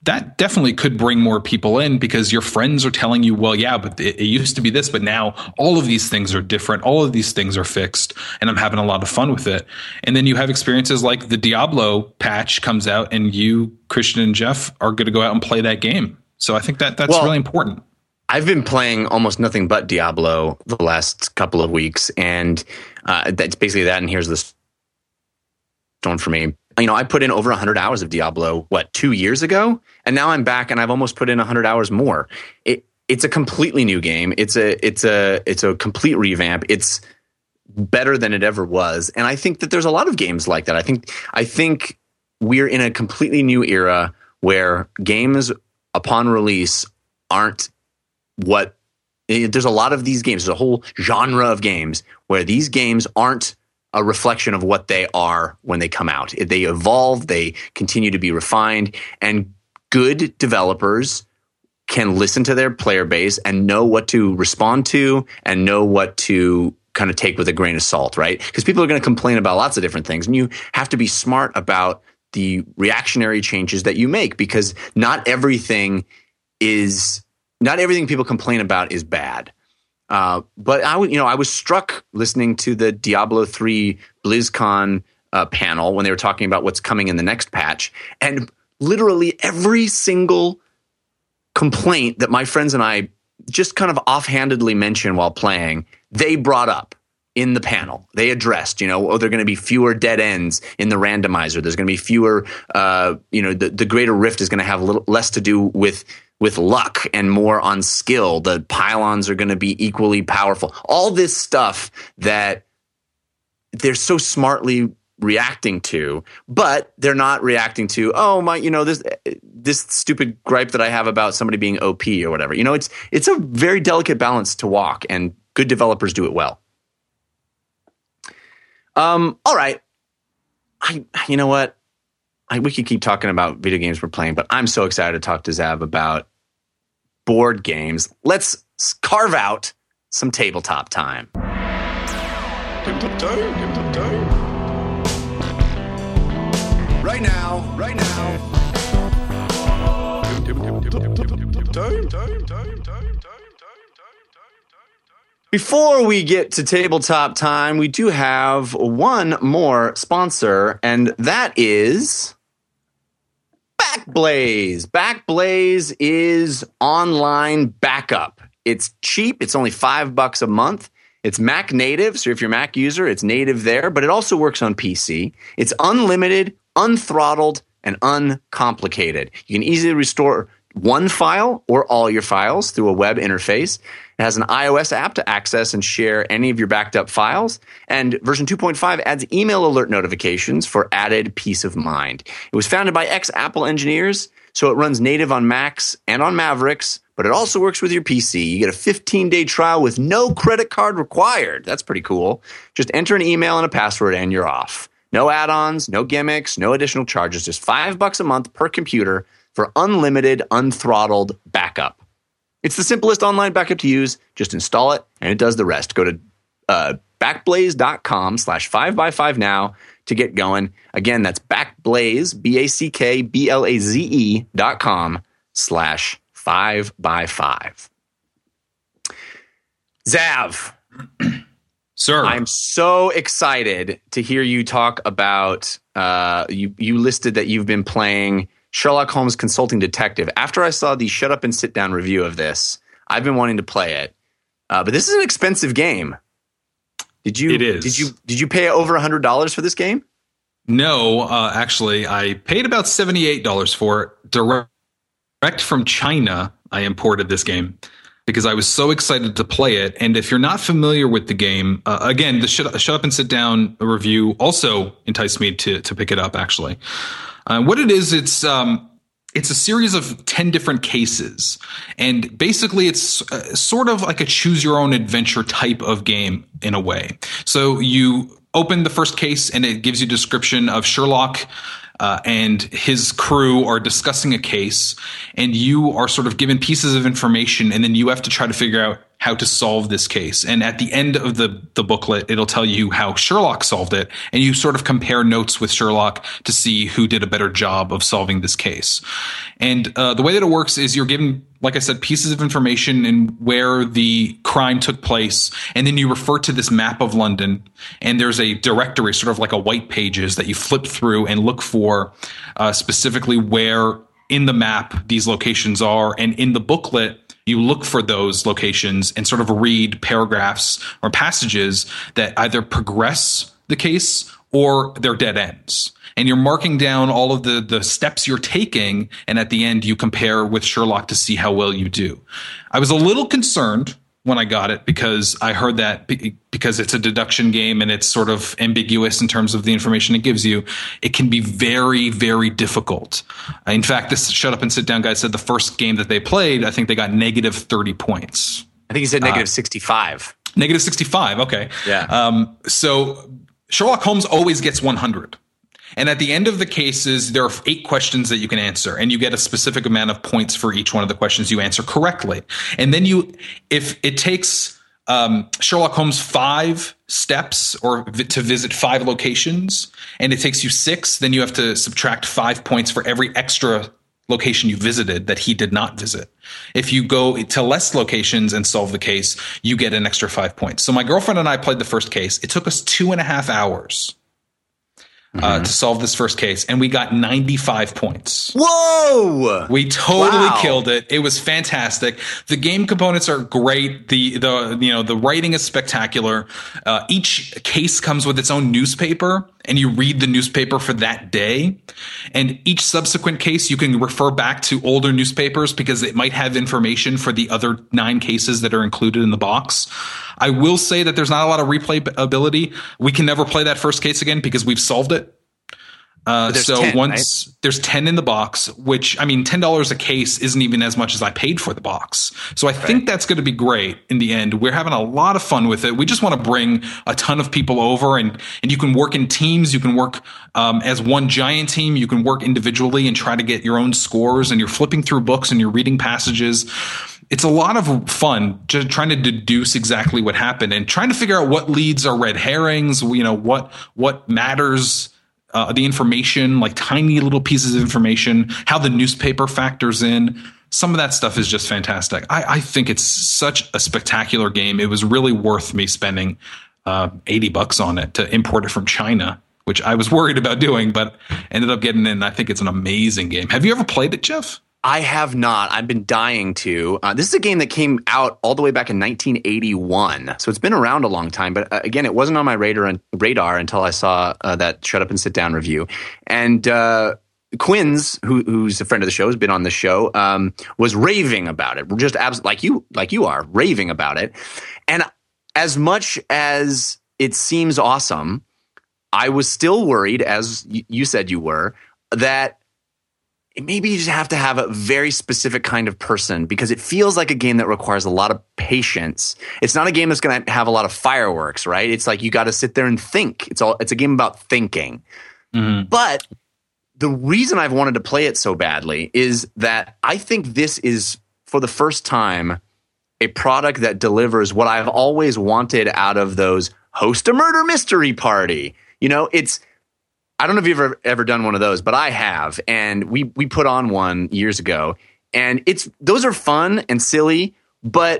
that definitely could bring more people in because your friends are telling you, well, yeah, but it used to be this, but now all of these things are different. All of these things are fixed, and I'm having a lot of fun with it. And then you have experiences like the Diablo patch comes out, and you, Christian and Jeff, are going to go out and play that game. So I think that's really important. I've been playing almost nothing but Diablo the last couple of weeks, and that's basically that. And here's the stone for me. I put in over 100 hours of Diablo, 2 years ago? And now I'm back and I've almost put in 100 hours more. It's a completely new game. It's a complete revamp. It's better than it ever was. And I think that there's a lot of games like that. I think we're in a completely new era where games upon release aren't there's a lot of these games. There's a whole genre of games where these games aren't a reflection of what they are when they come out. They evolve, they continue to be refined, and good developers can listen to their player base and know what to respond to and know what to kind of take with a grain of salt, right? Because people are going to complain about lots of different things, and you have to be smart about the reactionary changes that you make, because not everything people complain about is bad. But I was struck listening to the Diablo 3 BlizzCon panel when they were talking about what's coming in the next patch, and literally every single complaint that my friends and I just kind of offhandedly mentioned while playing, they brought up in the panel. They addressed, there are going to be fewer dead ends in the randomizer. There's going to be fewer, the Greater Rift is going to have a little less to do with luck and more on skill. The pylons are going to be equally powerful. All this stuff that they're so smartly reacting to, but they're not reacting to, this stupid gripe that I have about somebody being OP or whatever. It's a very delicate balance to walk, and good developers do it well. All right. You know what? We could keep talking about video games we're playing, but I'm so excited to talk to Zav about board games. Let's carve out some tabletop time. Right now. Before we get to tabletop time, we do have one more sponsor, and that is Backblaze. Backblaze is online backup. It's cheap. It's only $5 a month. It's Mac native, so if you're a Mac user, it's native there, but it also works on PC. It's unlimited, unthrottled, and uncomplicated. You can easily restore one file or all your files through a web interface. It has an iOS app to access and share any of your backed up files. And version 2.5 adds email alert notifications for added peace of mind. It was founded by ex-Apple engineers, so it runs native on Macs and on Mavericks, but it also works with your PC. You get a 15-day trial with no credit card required. That's pretty cool. Just enter an email and a password and you're off. No add-ons, no gimmicks, no additional charges, just $5 a month per computer for unlimited, unthrottled backup. It's the simplest online backup to use. Just install it, and it does the rest. Go to backblaze.com/5x5 now to get going. Again, that's Backblaze, BACKBLAZE.com/5x5. Zav. Sir. I'm so excited to hear you talk about, you listed that you've been playing Sherlock Holmes Consulting Detective. After I saw the Shut Up and Sit Down review of this, I've been wanting to play it. But this is an expensive game. It is. Did you pay over $100 for this game? No, actually, I paid about $78 for it. Direct from China, I imported this game because I was so excited to play it. And if you're not familiar with the game, again, the Shut Up and Sit Down review also enticed me to pick it up, actually. What it is, it's a series of 10 different cases. And basically, it's sort of like a choose-your-own-adventure type of game in a way. So you open the first case, and it gives you a description of Sherlock and his crew are discussing a case, and you are sort of given pieces of information, and then you have to try to figure out how to solve this case. And at the end of the booklet, it'll tell you how Sherlock solved it. And you sort of compare notes with Sherlock to see who did a better job of solving this case. And the way that it works is you're given, like I said, pieces of information and where the crime took place. And then you refer to this map of London. And there's a directory, sort of like a white pages, that you flip through and look for specifically where in the map these locations are. And in the booklet, you look for those locations and sort of read paragraphs or passages that either progress the case or they're dead ends. And you're marking down all of the steps you're taking. And at the end, you compare with Sherlock to see how well you do. I was a little concerned when I got it because I heard that because it's a deduction game and it's sort of ambiguous in terms of the information it gives you, it can be very, very difficult. In fact, this Shut Up and Sit Down guy said the first game that they played, I think they got negative 30 points. I think he said negative 65. Negative 65. Okay. Yeah. So Sherlock Holmes always gets 100. And at the end of the cases, there are 8 questions that you can answer, and you get a specific amount of points for each one of the questions you answer correctly. And then if it takes Sherlock Holmes 5 steps or to visit 5 locations, and it takes you 6, then you have to subtract 5 points for every extra location you visited that he did not visit. If you go to less locations and solve the case, you get an extra 5 points. So my girlfriend and I played the first case. It took us 2.5 hours. To solve this first case, and we got 95 points. Whoa! We totally killed it. It was fantastic. The game components are great. The writing is spectacular. Each case comes with its own newspaper, and you read the newspaper for that day. And each subsequent case, you can refer back to older newspapers because it might have information for the other 9 cases that are included in the box. I will say that there's not a lot of replayability. We can never play that first case again because we've solved it. So 10, once there's 10 in the box, which I mean, $10 a case isn't even as much as I paid for the box. So I think that's going to be great in the end. We're having a lot of fun with it. We just want to bring a ton of people over, and you can work in teams. You can work as one giant team. You can work individually and try to get your own scores, and you're flipping through books and you're reading passages. It's a lot of fun just trying to deduce exactly what happened and trying to figure out what leads are red herrings, what matters, the information, like tiny little pieces of information, how the newspaper factors in. Some of that stuff is just fantastic. I think it's such a spectacular game. It was really worth me spending $80 on it to import it from China, which I was worried about doing, but ended up getting in. I think it's an amazing game. Have you ever played it, Jeff? I have not. I've been dying to. This is a game that came out all the way back in 1981. So it's been around a long time. But again, it wasn't on my radar until I saw that Shut Up and Sit Down review. And Quinns, who's a friend of the show, has been on the show, was raving about it. Just like you are, raving about it. And as much as it seems awesome, I was still worried, as you said you were, that maybe you just have to have a very specific kind of person, because it feels like a game that requires a lot of patience. It's not a game that's going to have a lot of fireworks, right? It's like you got to sit there and think. It's a game about thinking. Mm-hmm. But the reason I've wanted to play it so badly is that I think this is, for the first time, a product that delivers what I've always wanted out of those host a murder mystery party. I don't know if you've ever done one of those, but I have, and we put on one years ago, and those are fun and silly, but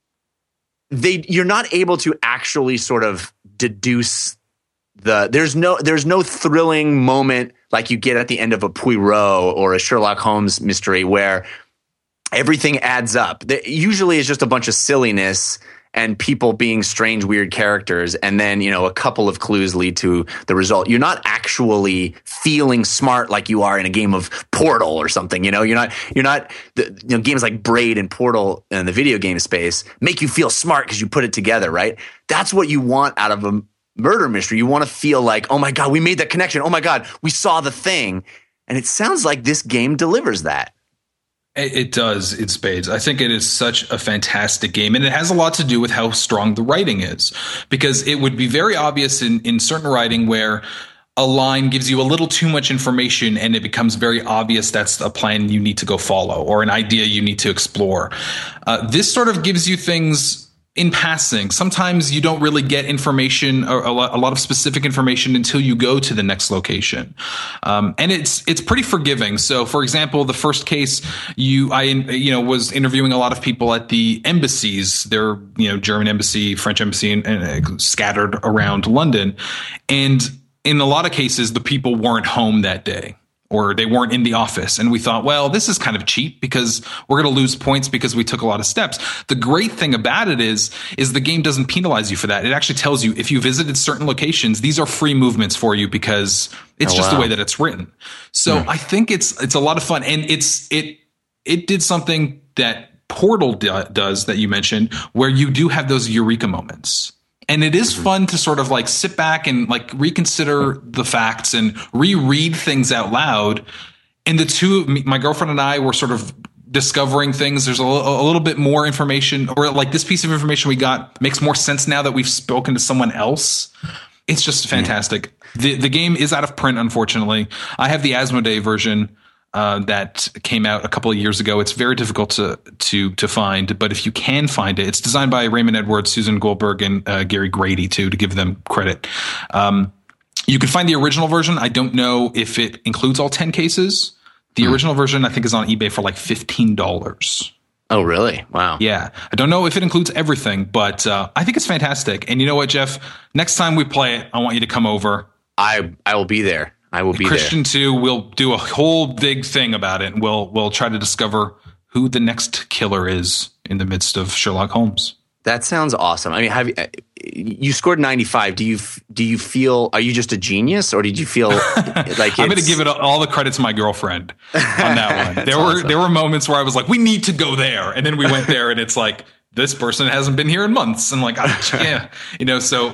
you're not able to actually sort of deduce there's no thrilling moment like you get at the end of a Poirot or a Sherlock Holmes mystery where everything adds up. Usually it's just a bunch of silliness and people being strange, weird characters, and then, a couple of clues lead to the result. You're not actually feeling smart like you are in a game of Portal or something. You're not. Games like Braid and Portal in the video game space make you feel smart because you put it together, right? That's what you want out of a murder mystery. You want to feel like, oh my God, we made that connection. Oh my God, we saw the thing. And it sounds like this game delivers that. It does in spades. I think it is such a fantastic game, and it has a lot to do with how strong the writing is, because it would be very obvious in certain writing where a line gives you a little too much information and it becomes very obvious that's a plan you need to go follow or an idea you need to explore. This sort of gives you things in passing. Sometimes you don't really get information or a lot of specific information until you go to the next location. And it's pretty forgiving. So for example, the first case I was interviewing a lot of people at the embassies, their, German embassy, French embassy, and scattered around London. And in a lot of cases, the people weren't home that day, or they weren't in the office. And we thought, well, this is kind of cheap because we're going to lose points because we took a lot of steps. The great thing about it is the game doesn't penalize you for that. It actually tells you if you visited certain locations, these are free movements for you because it's the way that it's written. So I think it's a lot of fun. And it did something that Portal does that you mentioned, where you do have those eureka moments. And it is fun to sort of like sit back and like reconsider the facts and reread things out loud. And my girlfriend and I were sort of discovering things. There's a little bit more information, or like this piece of information we got makes more sense now that we've spoken to someone else. It's just fantastic. The game is out of print, unfortunately. I have the Asmodee version that came out a couple of years ago. It's very difficult to find, but if you can find it, it's designed by Raymond Edwards, Susan Goldberg, and Gary Grady too, to give them credit. You can find the original version. I don't know if it includes all 10 cases. The original version, I think, is on eBay for like $15. Oh, really? Wow. Yeah. I don't know if it includes everything, but I think it's fantastic. And you know what, Jeff? Next time we play it, I want you to come over. I will be there. I will be Christian there. too. We'll do a whole big thing about it, and we'll try to discover who the next killer is in the midst of Sherlock Holmes. That sounds awesome. I mean, you scored 95? Do you feel? Are you just a genius, or did you feel like I'm going to give it all the credit to my girlfriend on that one? There were moments where I was like, we need to go there, and then we went there, and it's like, this person hasn't been here in months. And like, yeah, so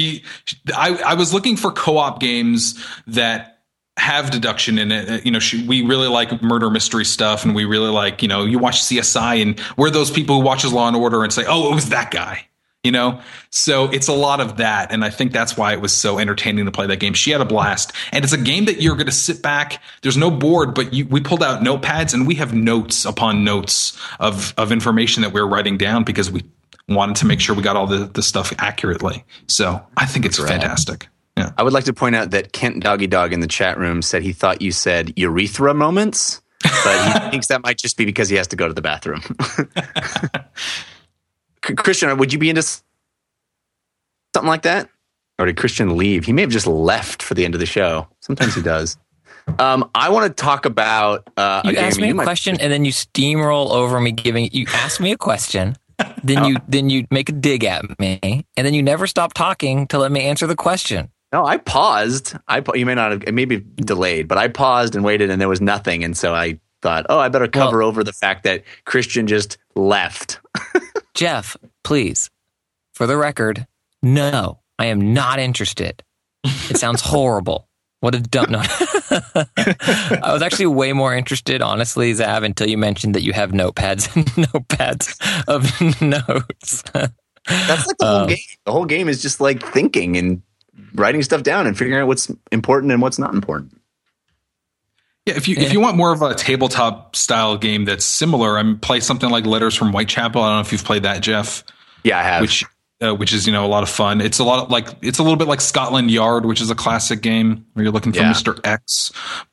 I was looking for co-op games that have deduction in it. We really like murder mystery stuff, and we really like, you watch CSI, and we're those people who watches Law and Order and say, oh, it was that guy. So it's a lot of that. And I think that's why it was so entertaining to play that game. She had a blast. And it's a game that you're going to sit back. There's no board, but we pulled out notepads, and we have notes upon notes of information that we're writing down because we wanted to make sure we got all the stuff accurately. So I think it's fantastic. Yeah. I would like to point out that Kent Doggy Dog in the chat room said he thought you said urethra moments, but he thinks that might just be because he has to go to the bathroom. Christian, would you be into something like that? Or did Christian leave? He may have just left for the end of the show. Sometimes he does. I want to talk about a game. You asked me a question, and then you steamroll over me you ask me a question, then you make a dig at me, and then you never stop talking to let me answer the question. No, I paused. You may not have, it may be delayed, but I paused and waited, and there was nothing. And so I thought, I better cover over the fact that Christian just left. Jeff, please, for the record, no, I am not interested. It sounds horrible. What a dumb... No. I was actually way more interested, honestly, Zav, until you mentioned that you have notepads and notepads of notes. That's like the whole game. The whole game is just like thinking and writing stuff down and figuring out what's important and what's not important. Yeah, if you want more of a tabletop style game that's similar, play something like Letters from Whitechapel. I don't know if you've played that, Jeff. Yeah, I have. Which is a lot of fun. It's a little bit like Scotland Yard, which is a classic game where you're looking for Mr. X.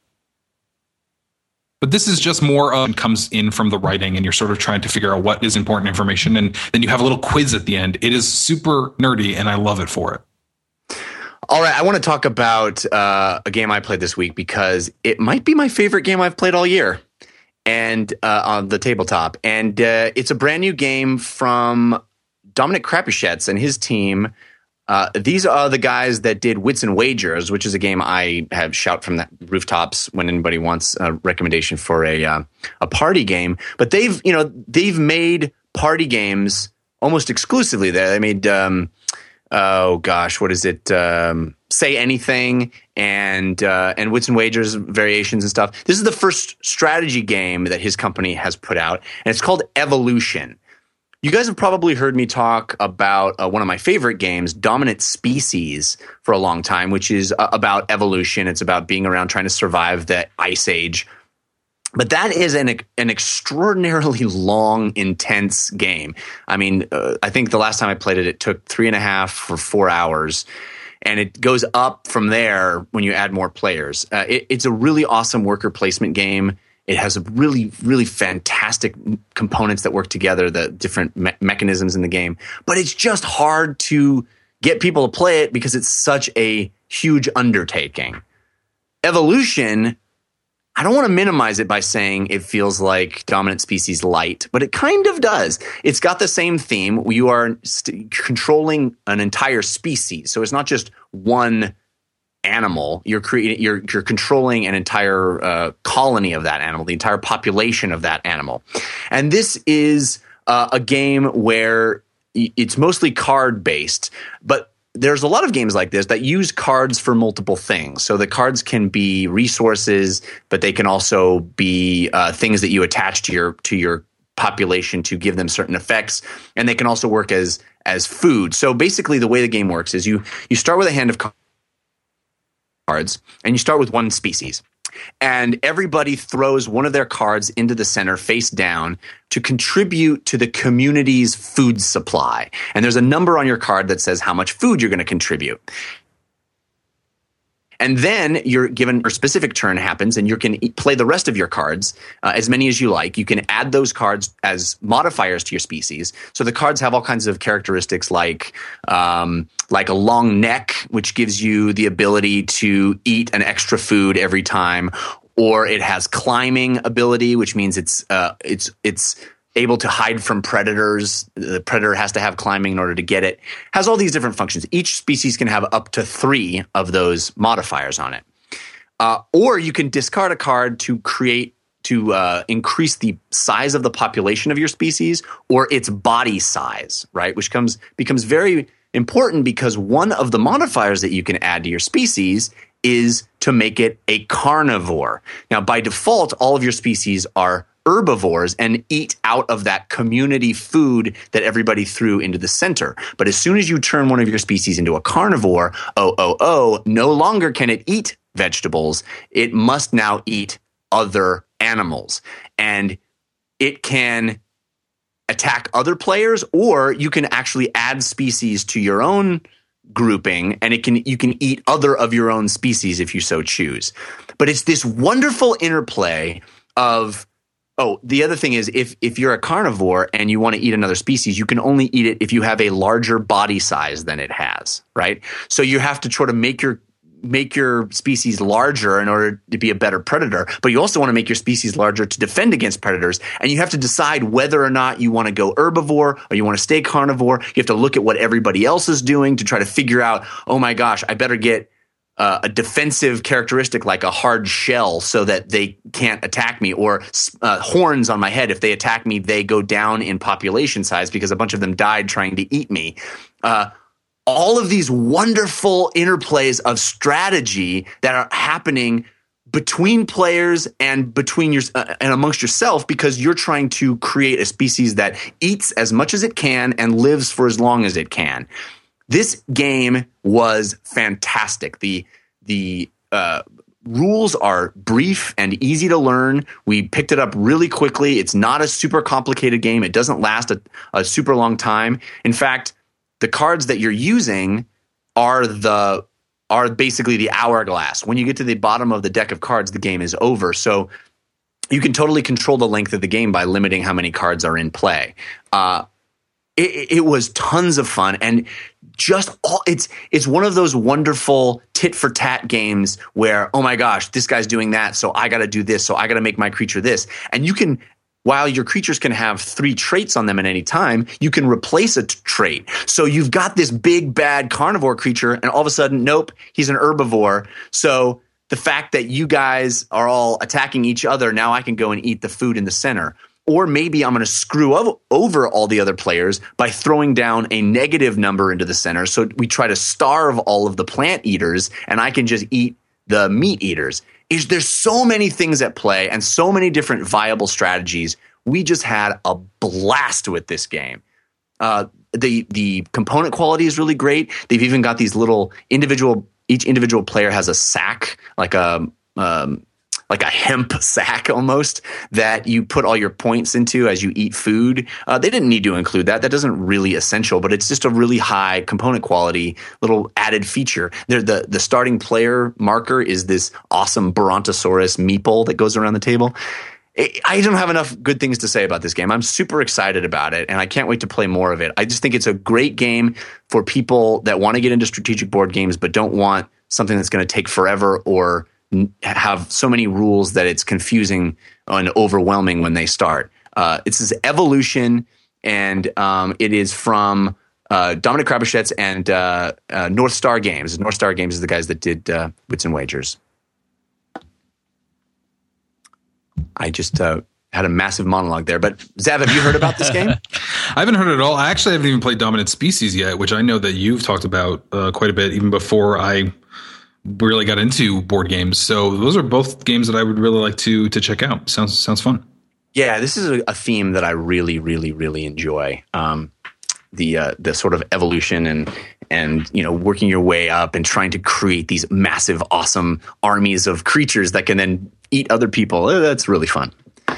But this is just more of comes in from the writing, and you're sort of trying to figure out what is important information, and then you have a little quiz at the end. It is super nerdy, and I love it for it. All right, I want to talk about a game I played this week because it might be my favorite game I've played all year, and on the tabletop. And it's a brand new game from Dominic Crapuchettes and his team. These are the guys that did Wits and Wagers, which is a game I have shout from the rooftops when anybody wants a recommendation for a party game. But they've made party games almost exclusively there. They made what is it? Say Anything and Wits and Wagers variations and stuff. This is the first strategy game that his company has put out, and it's called Evolution. You guys have probably heard me talk about one of my favorite games, Dominant Species, for a long time, which is about evolution. It's about being around trying to survive the Ice Age. But that is an extraordinarily long, intense game. I mean, I think the last time I played it, it took 3.5 or 4 hours. And it goes up from there when you add more players. It's a really awesome worker placement game. It has a really, really fantastic components that work together, the different mechanisms in the game. But it's just hard to get people to play it because it's such a huge undertaking. Evolution, I don't want to minimize it by saying it feels like Dominant Species Light, but it kind of does. It's got the same theme. You are controlling an entire species, so it's not just one animal. You're controlling an entire colony of that animal, the entire population of that animal. And this is a game where it's mostly card based, but there's a lot of games like this that use cards for multiple things. So the cards can be resources, but they can also be things that you attach to your population to give them certain effects, and they can also work as food. So basically, the way the game works is you start with a hand of cards, and you start with one species. And everybody throws one of their cards into the center face down to contribute to the community's food supply. And there's a number on your card that says how much food you're going to contribute. And then you're given a specific turn happens, and you can play the rest of your cards, as many as you like. You can add those cards as modifiers to your species. So the cards have all kinds of characteristics like a long neck, which gives you the ability to eat an extra food every time, or it has climbing ability, which means it's able to hide from predators. The predator has to have climbing in order to get it. Has all these different functions. Each species can have up to 3 of those modifiers on it. Or you can discard a card to increase the size of the population of your species or its body size, right? Which becomes very important because one of the modifiers that you can add to your species is to make it a carnivore. Now, by default, all of your species are herbivores and eat out of that community food that everybody threw into the center. But as soon as you turn one of your species into a carnivore, no longer can it eat vegetables. It must now eat other animals. And it can attack other players, or you can actually add species to your own grouping, and you can eat other of your own species if you so choose. But it's this wonderful interplay of the other thing is if you're a carnivore and you want to eat another species, you can only eat it if you have a larger body size than it has, right? So you have to try to make your species larger in order to be a better predator, but you also want to make your species larger to defend against predators, and you have to decide whether or not you want to go herbivore or you want to stay carnivore. You have to look at what everybody else is doing to try to figure out, oh my gosh, I better get a defensive characteristic like a hard shell so that they can't attack me, or horns on my head. If they attack me, they go down in population size because a bunch of them died trying to eat me. All of these wonderful interplays of strategy that are happening between players and between and amongst yourself, because you're trying to create a species that eats as much as it can and lives for as long as it can. This game was fantastic. The rules are brief and easy to learn. We picked it up really quickly. It's not a super complicated game. It doesn't last a super long time. In fact, the cards that you're using are basically the hourglass. When you get to the bottom of the deck of cards, the game is over. So you can totally control the length of the game by limiting how many cards are in play. It was tons of fun, and it's one of those wonderful tit for tat games where, oh my gosh, this guy's doing that, so I got to do this, so I got to make my creature this. And you can, while your creatures can have 3 traits on them at any time, you can replace a trait. So you've got this big bad carnivore creature, and all of a sudden, nope, he's an herbivore. So the fact that you guys are all attacking each other, now I can go and eat the food in the center. Or maybe I'm going to screw over all the other players by throwing down a negative number into the center. So we try to starve all of the plant eaters, and I can just eat the meat eaters. There's so many things at play and so many different viable strategies. We just had a blast with this game. The component quality is really great. They've even got these little each individual player has a sack, like a like a hemp sack almost that you put all your points into as you eat food. They didn't need to include that. That doesn't really essential, but it's just a really high component quality little added feature. The starting player marker is this awesome Brontosaurus meeple that goes around the table. I don't have enough good things to say about this game. I'm super excited about it, and I can't wait to play more of it. I just think it's a great game for people that want to get into strategic board games but don't want something that's going to take forever or have so many rules that it's confusing and overwhelming when they start. It's this Evolution, and it is from Dominic Krabichetz and North Star Games. North Star Games is the guys that did Wits and Wagers. I just had a massive monologue there. But Zav, have you heard about this game? I haven't heard it at all. I actually haven't even played Dominant Species yet, which I know that you've talked about quite a bit, even before I really got into board games. So those are both games that I would really like to check out. Sounds fun. Yeah, this is a theme that I really, really, really enjoy. The sort of evolution and working your way up and trying to create these massive, awesome armies of creatures that can then eat other people. That's really fun.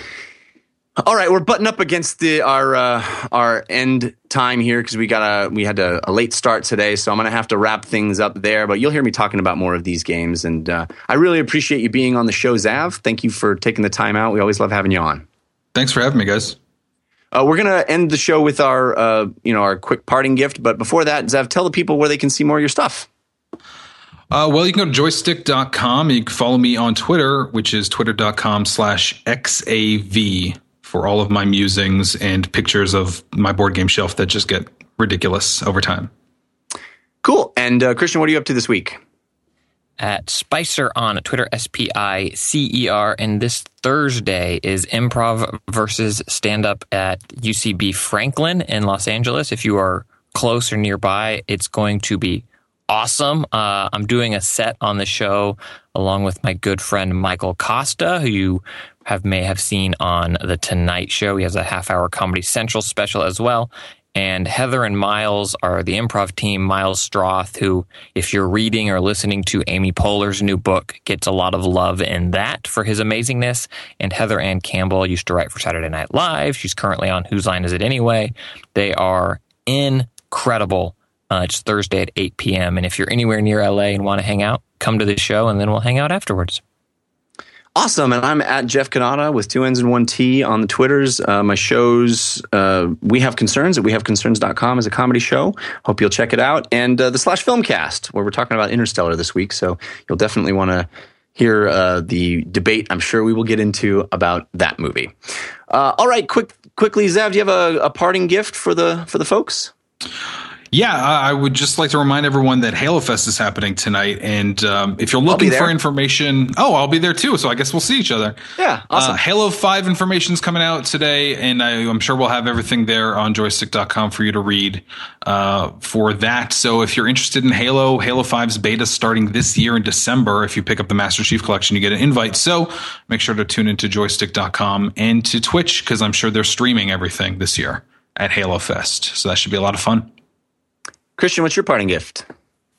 All right, we're butting up against our end time here because we had a late start today, so I'm going to have to wrap things up there. But you'll hear me talking about more of these games, and I really appreciate you being on the show, Zav. Thank you for taking the time out. We always love having you on. Thanks for having me, guys. We're going to end the show with our quick parting gift. But before that, Zav, tell the people where they can see more of your stuff. Well, you can go to joystick.com. You can follow me on Twitter, which is twitter.com/XAV for all of my musings and pictures of my board game shelf that just get ridiculous over time. Cool. And Christian, what are you up to this week? At Spicer on Twitter, SPICER, and this Thursday is improv versus stand-up at UCB Franklin in Los Angeles. If you are close or nearby, it's going to be awesome. I'm doing a set on the show along with my good friend Michael Costa, who you may have seen on The Tonight Show. He has a half-hour Comedy Central special as well. And Heather and Miles are the improv team. Miles Stroth, who, if you're reading or listening to Amy Poehler's new book, gets a lot of love in that for his amazingness. And Heather Ann Campbell used to write for Saturday Night Live. She's currently on Whose Line Is It Anyway? They are incredible. It's Thursday at 8 p.m. And if you're anywhere near LA and want to hang out, come to the show and then we'll hang out afterwards. Awesome. And I'm at Jeff Cannata with 2 N's and 1 T on the Twitters. My shows, We Have Concerns at wehaveconcerns.com is a comedy show. Hope you'll check it out. And the Slash Filmcast, where we're talking about Interstellar this week. So you'll definitely want to hear the debate I'm sure we will get into about that movie. All right, quickly, Zav, do you have a parting gift for the folks? Yeah, I would just like to remind everyone that Halo Fest is happening tonight. And if you're looking for information, I'll be there too. So I guess we'll see each other. Yeah, awesome. Halo 5 information is coming out today. And I'm sure we'll have everything there on joystick.com for you to read for that. So if you're interested in Halo 5's beta starting this year in December, if you pick up the Master Chief Collection, you get an invite. So make sure to tune into joystick.com and to Twitch, because I'm sure they're streaming everything this year at Halo Fest. So that should be a lot of fun. Christian, what's your parting gift?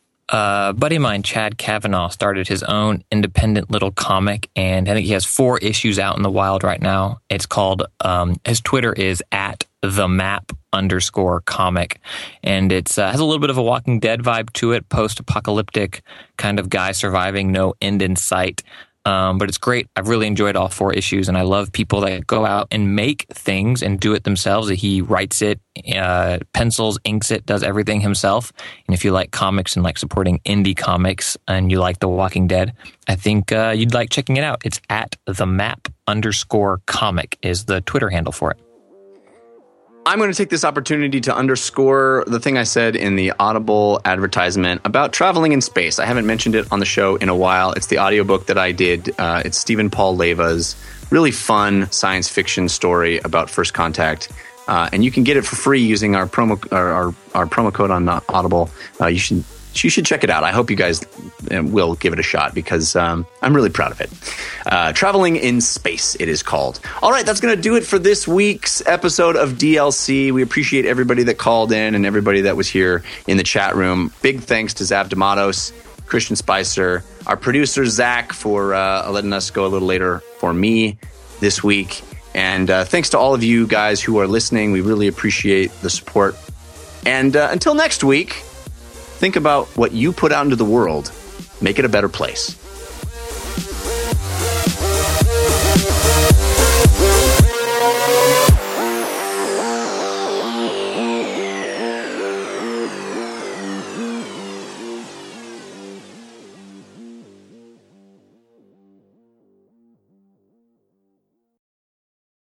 A buddy of mine, Chad Kavanaugh, started his own independent little comic, and I think he has 4 issues out in the wild right now. It's called, his Twitter is @themap_comic, and it's has a little bit of a Walking Dead vibe to it, post-apocalyptic kind of guy surviving, no end in sight. But it's great. I've really enjoyed all 4 issues, and I love people that go out and make things and do it themselves. He writes it, pencils, inks it, does everything himself. And if you like comics and like supporting indie comics and you like The Walking Dead, I think you'd like checking it out. It's @themap_comic is the Twitter handle for it. I'm going to take this opportunity to underscore the thing I said in the Audible advertisement about traveling in space. I haven't mentioned it on the show in a while. It's the audiobook that I did. It's Stephen Paul Leva's really fun science fiction story about first contact. And you can get it for free using our promo code on Audible. You should check it out. I hope you guys will give it a shot because I'm really proud of it. Traveling in Space, it is called. All right, that's going to do it for this week's episode of DLC. We appreciate everybody that called in and everybody that was here in the chat room. Big thanks to Zav D'Amatos. Christian Spicer, our producer, Zach, for letting us go a little later for me this week. And thanks to all of you guys who are listening. We really appreciate the support. And until next week, think about what you put out into the world. Make it a better place.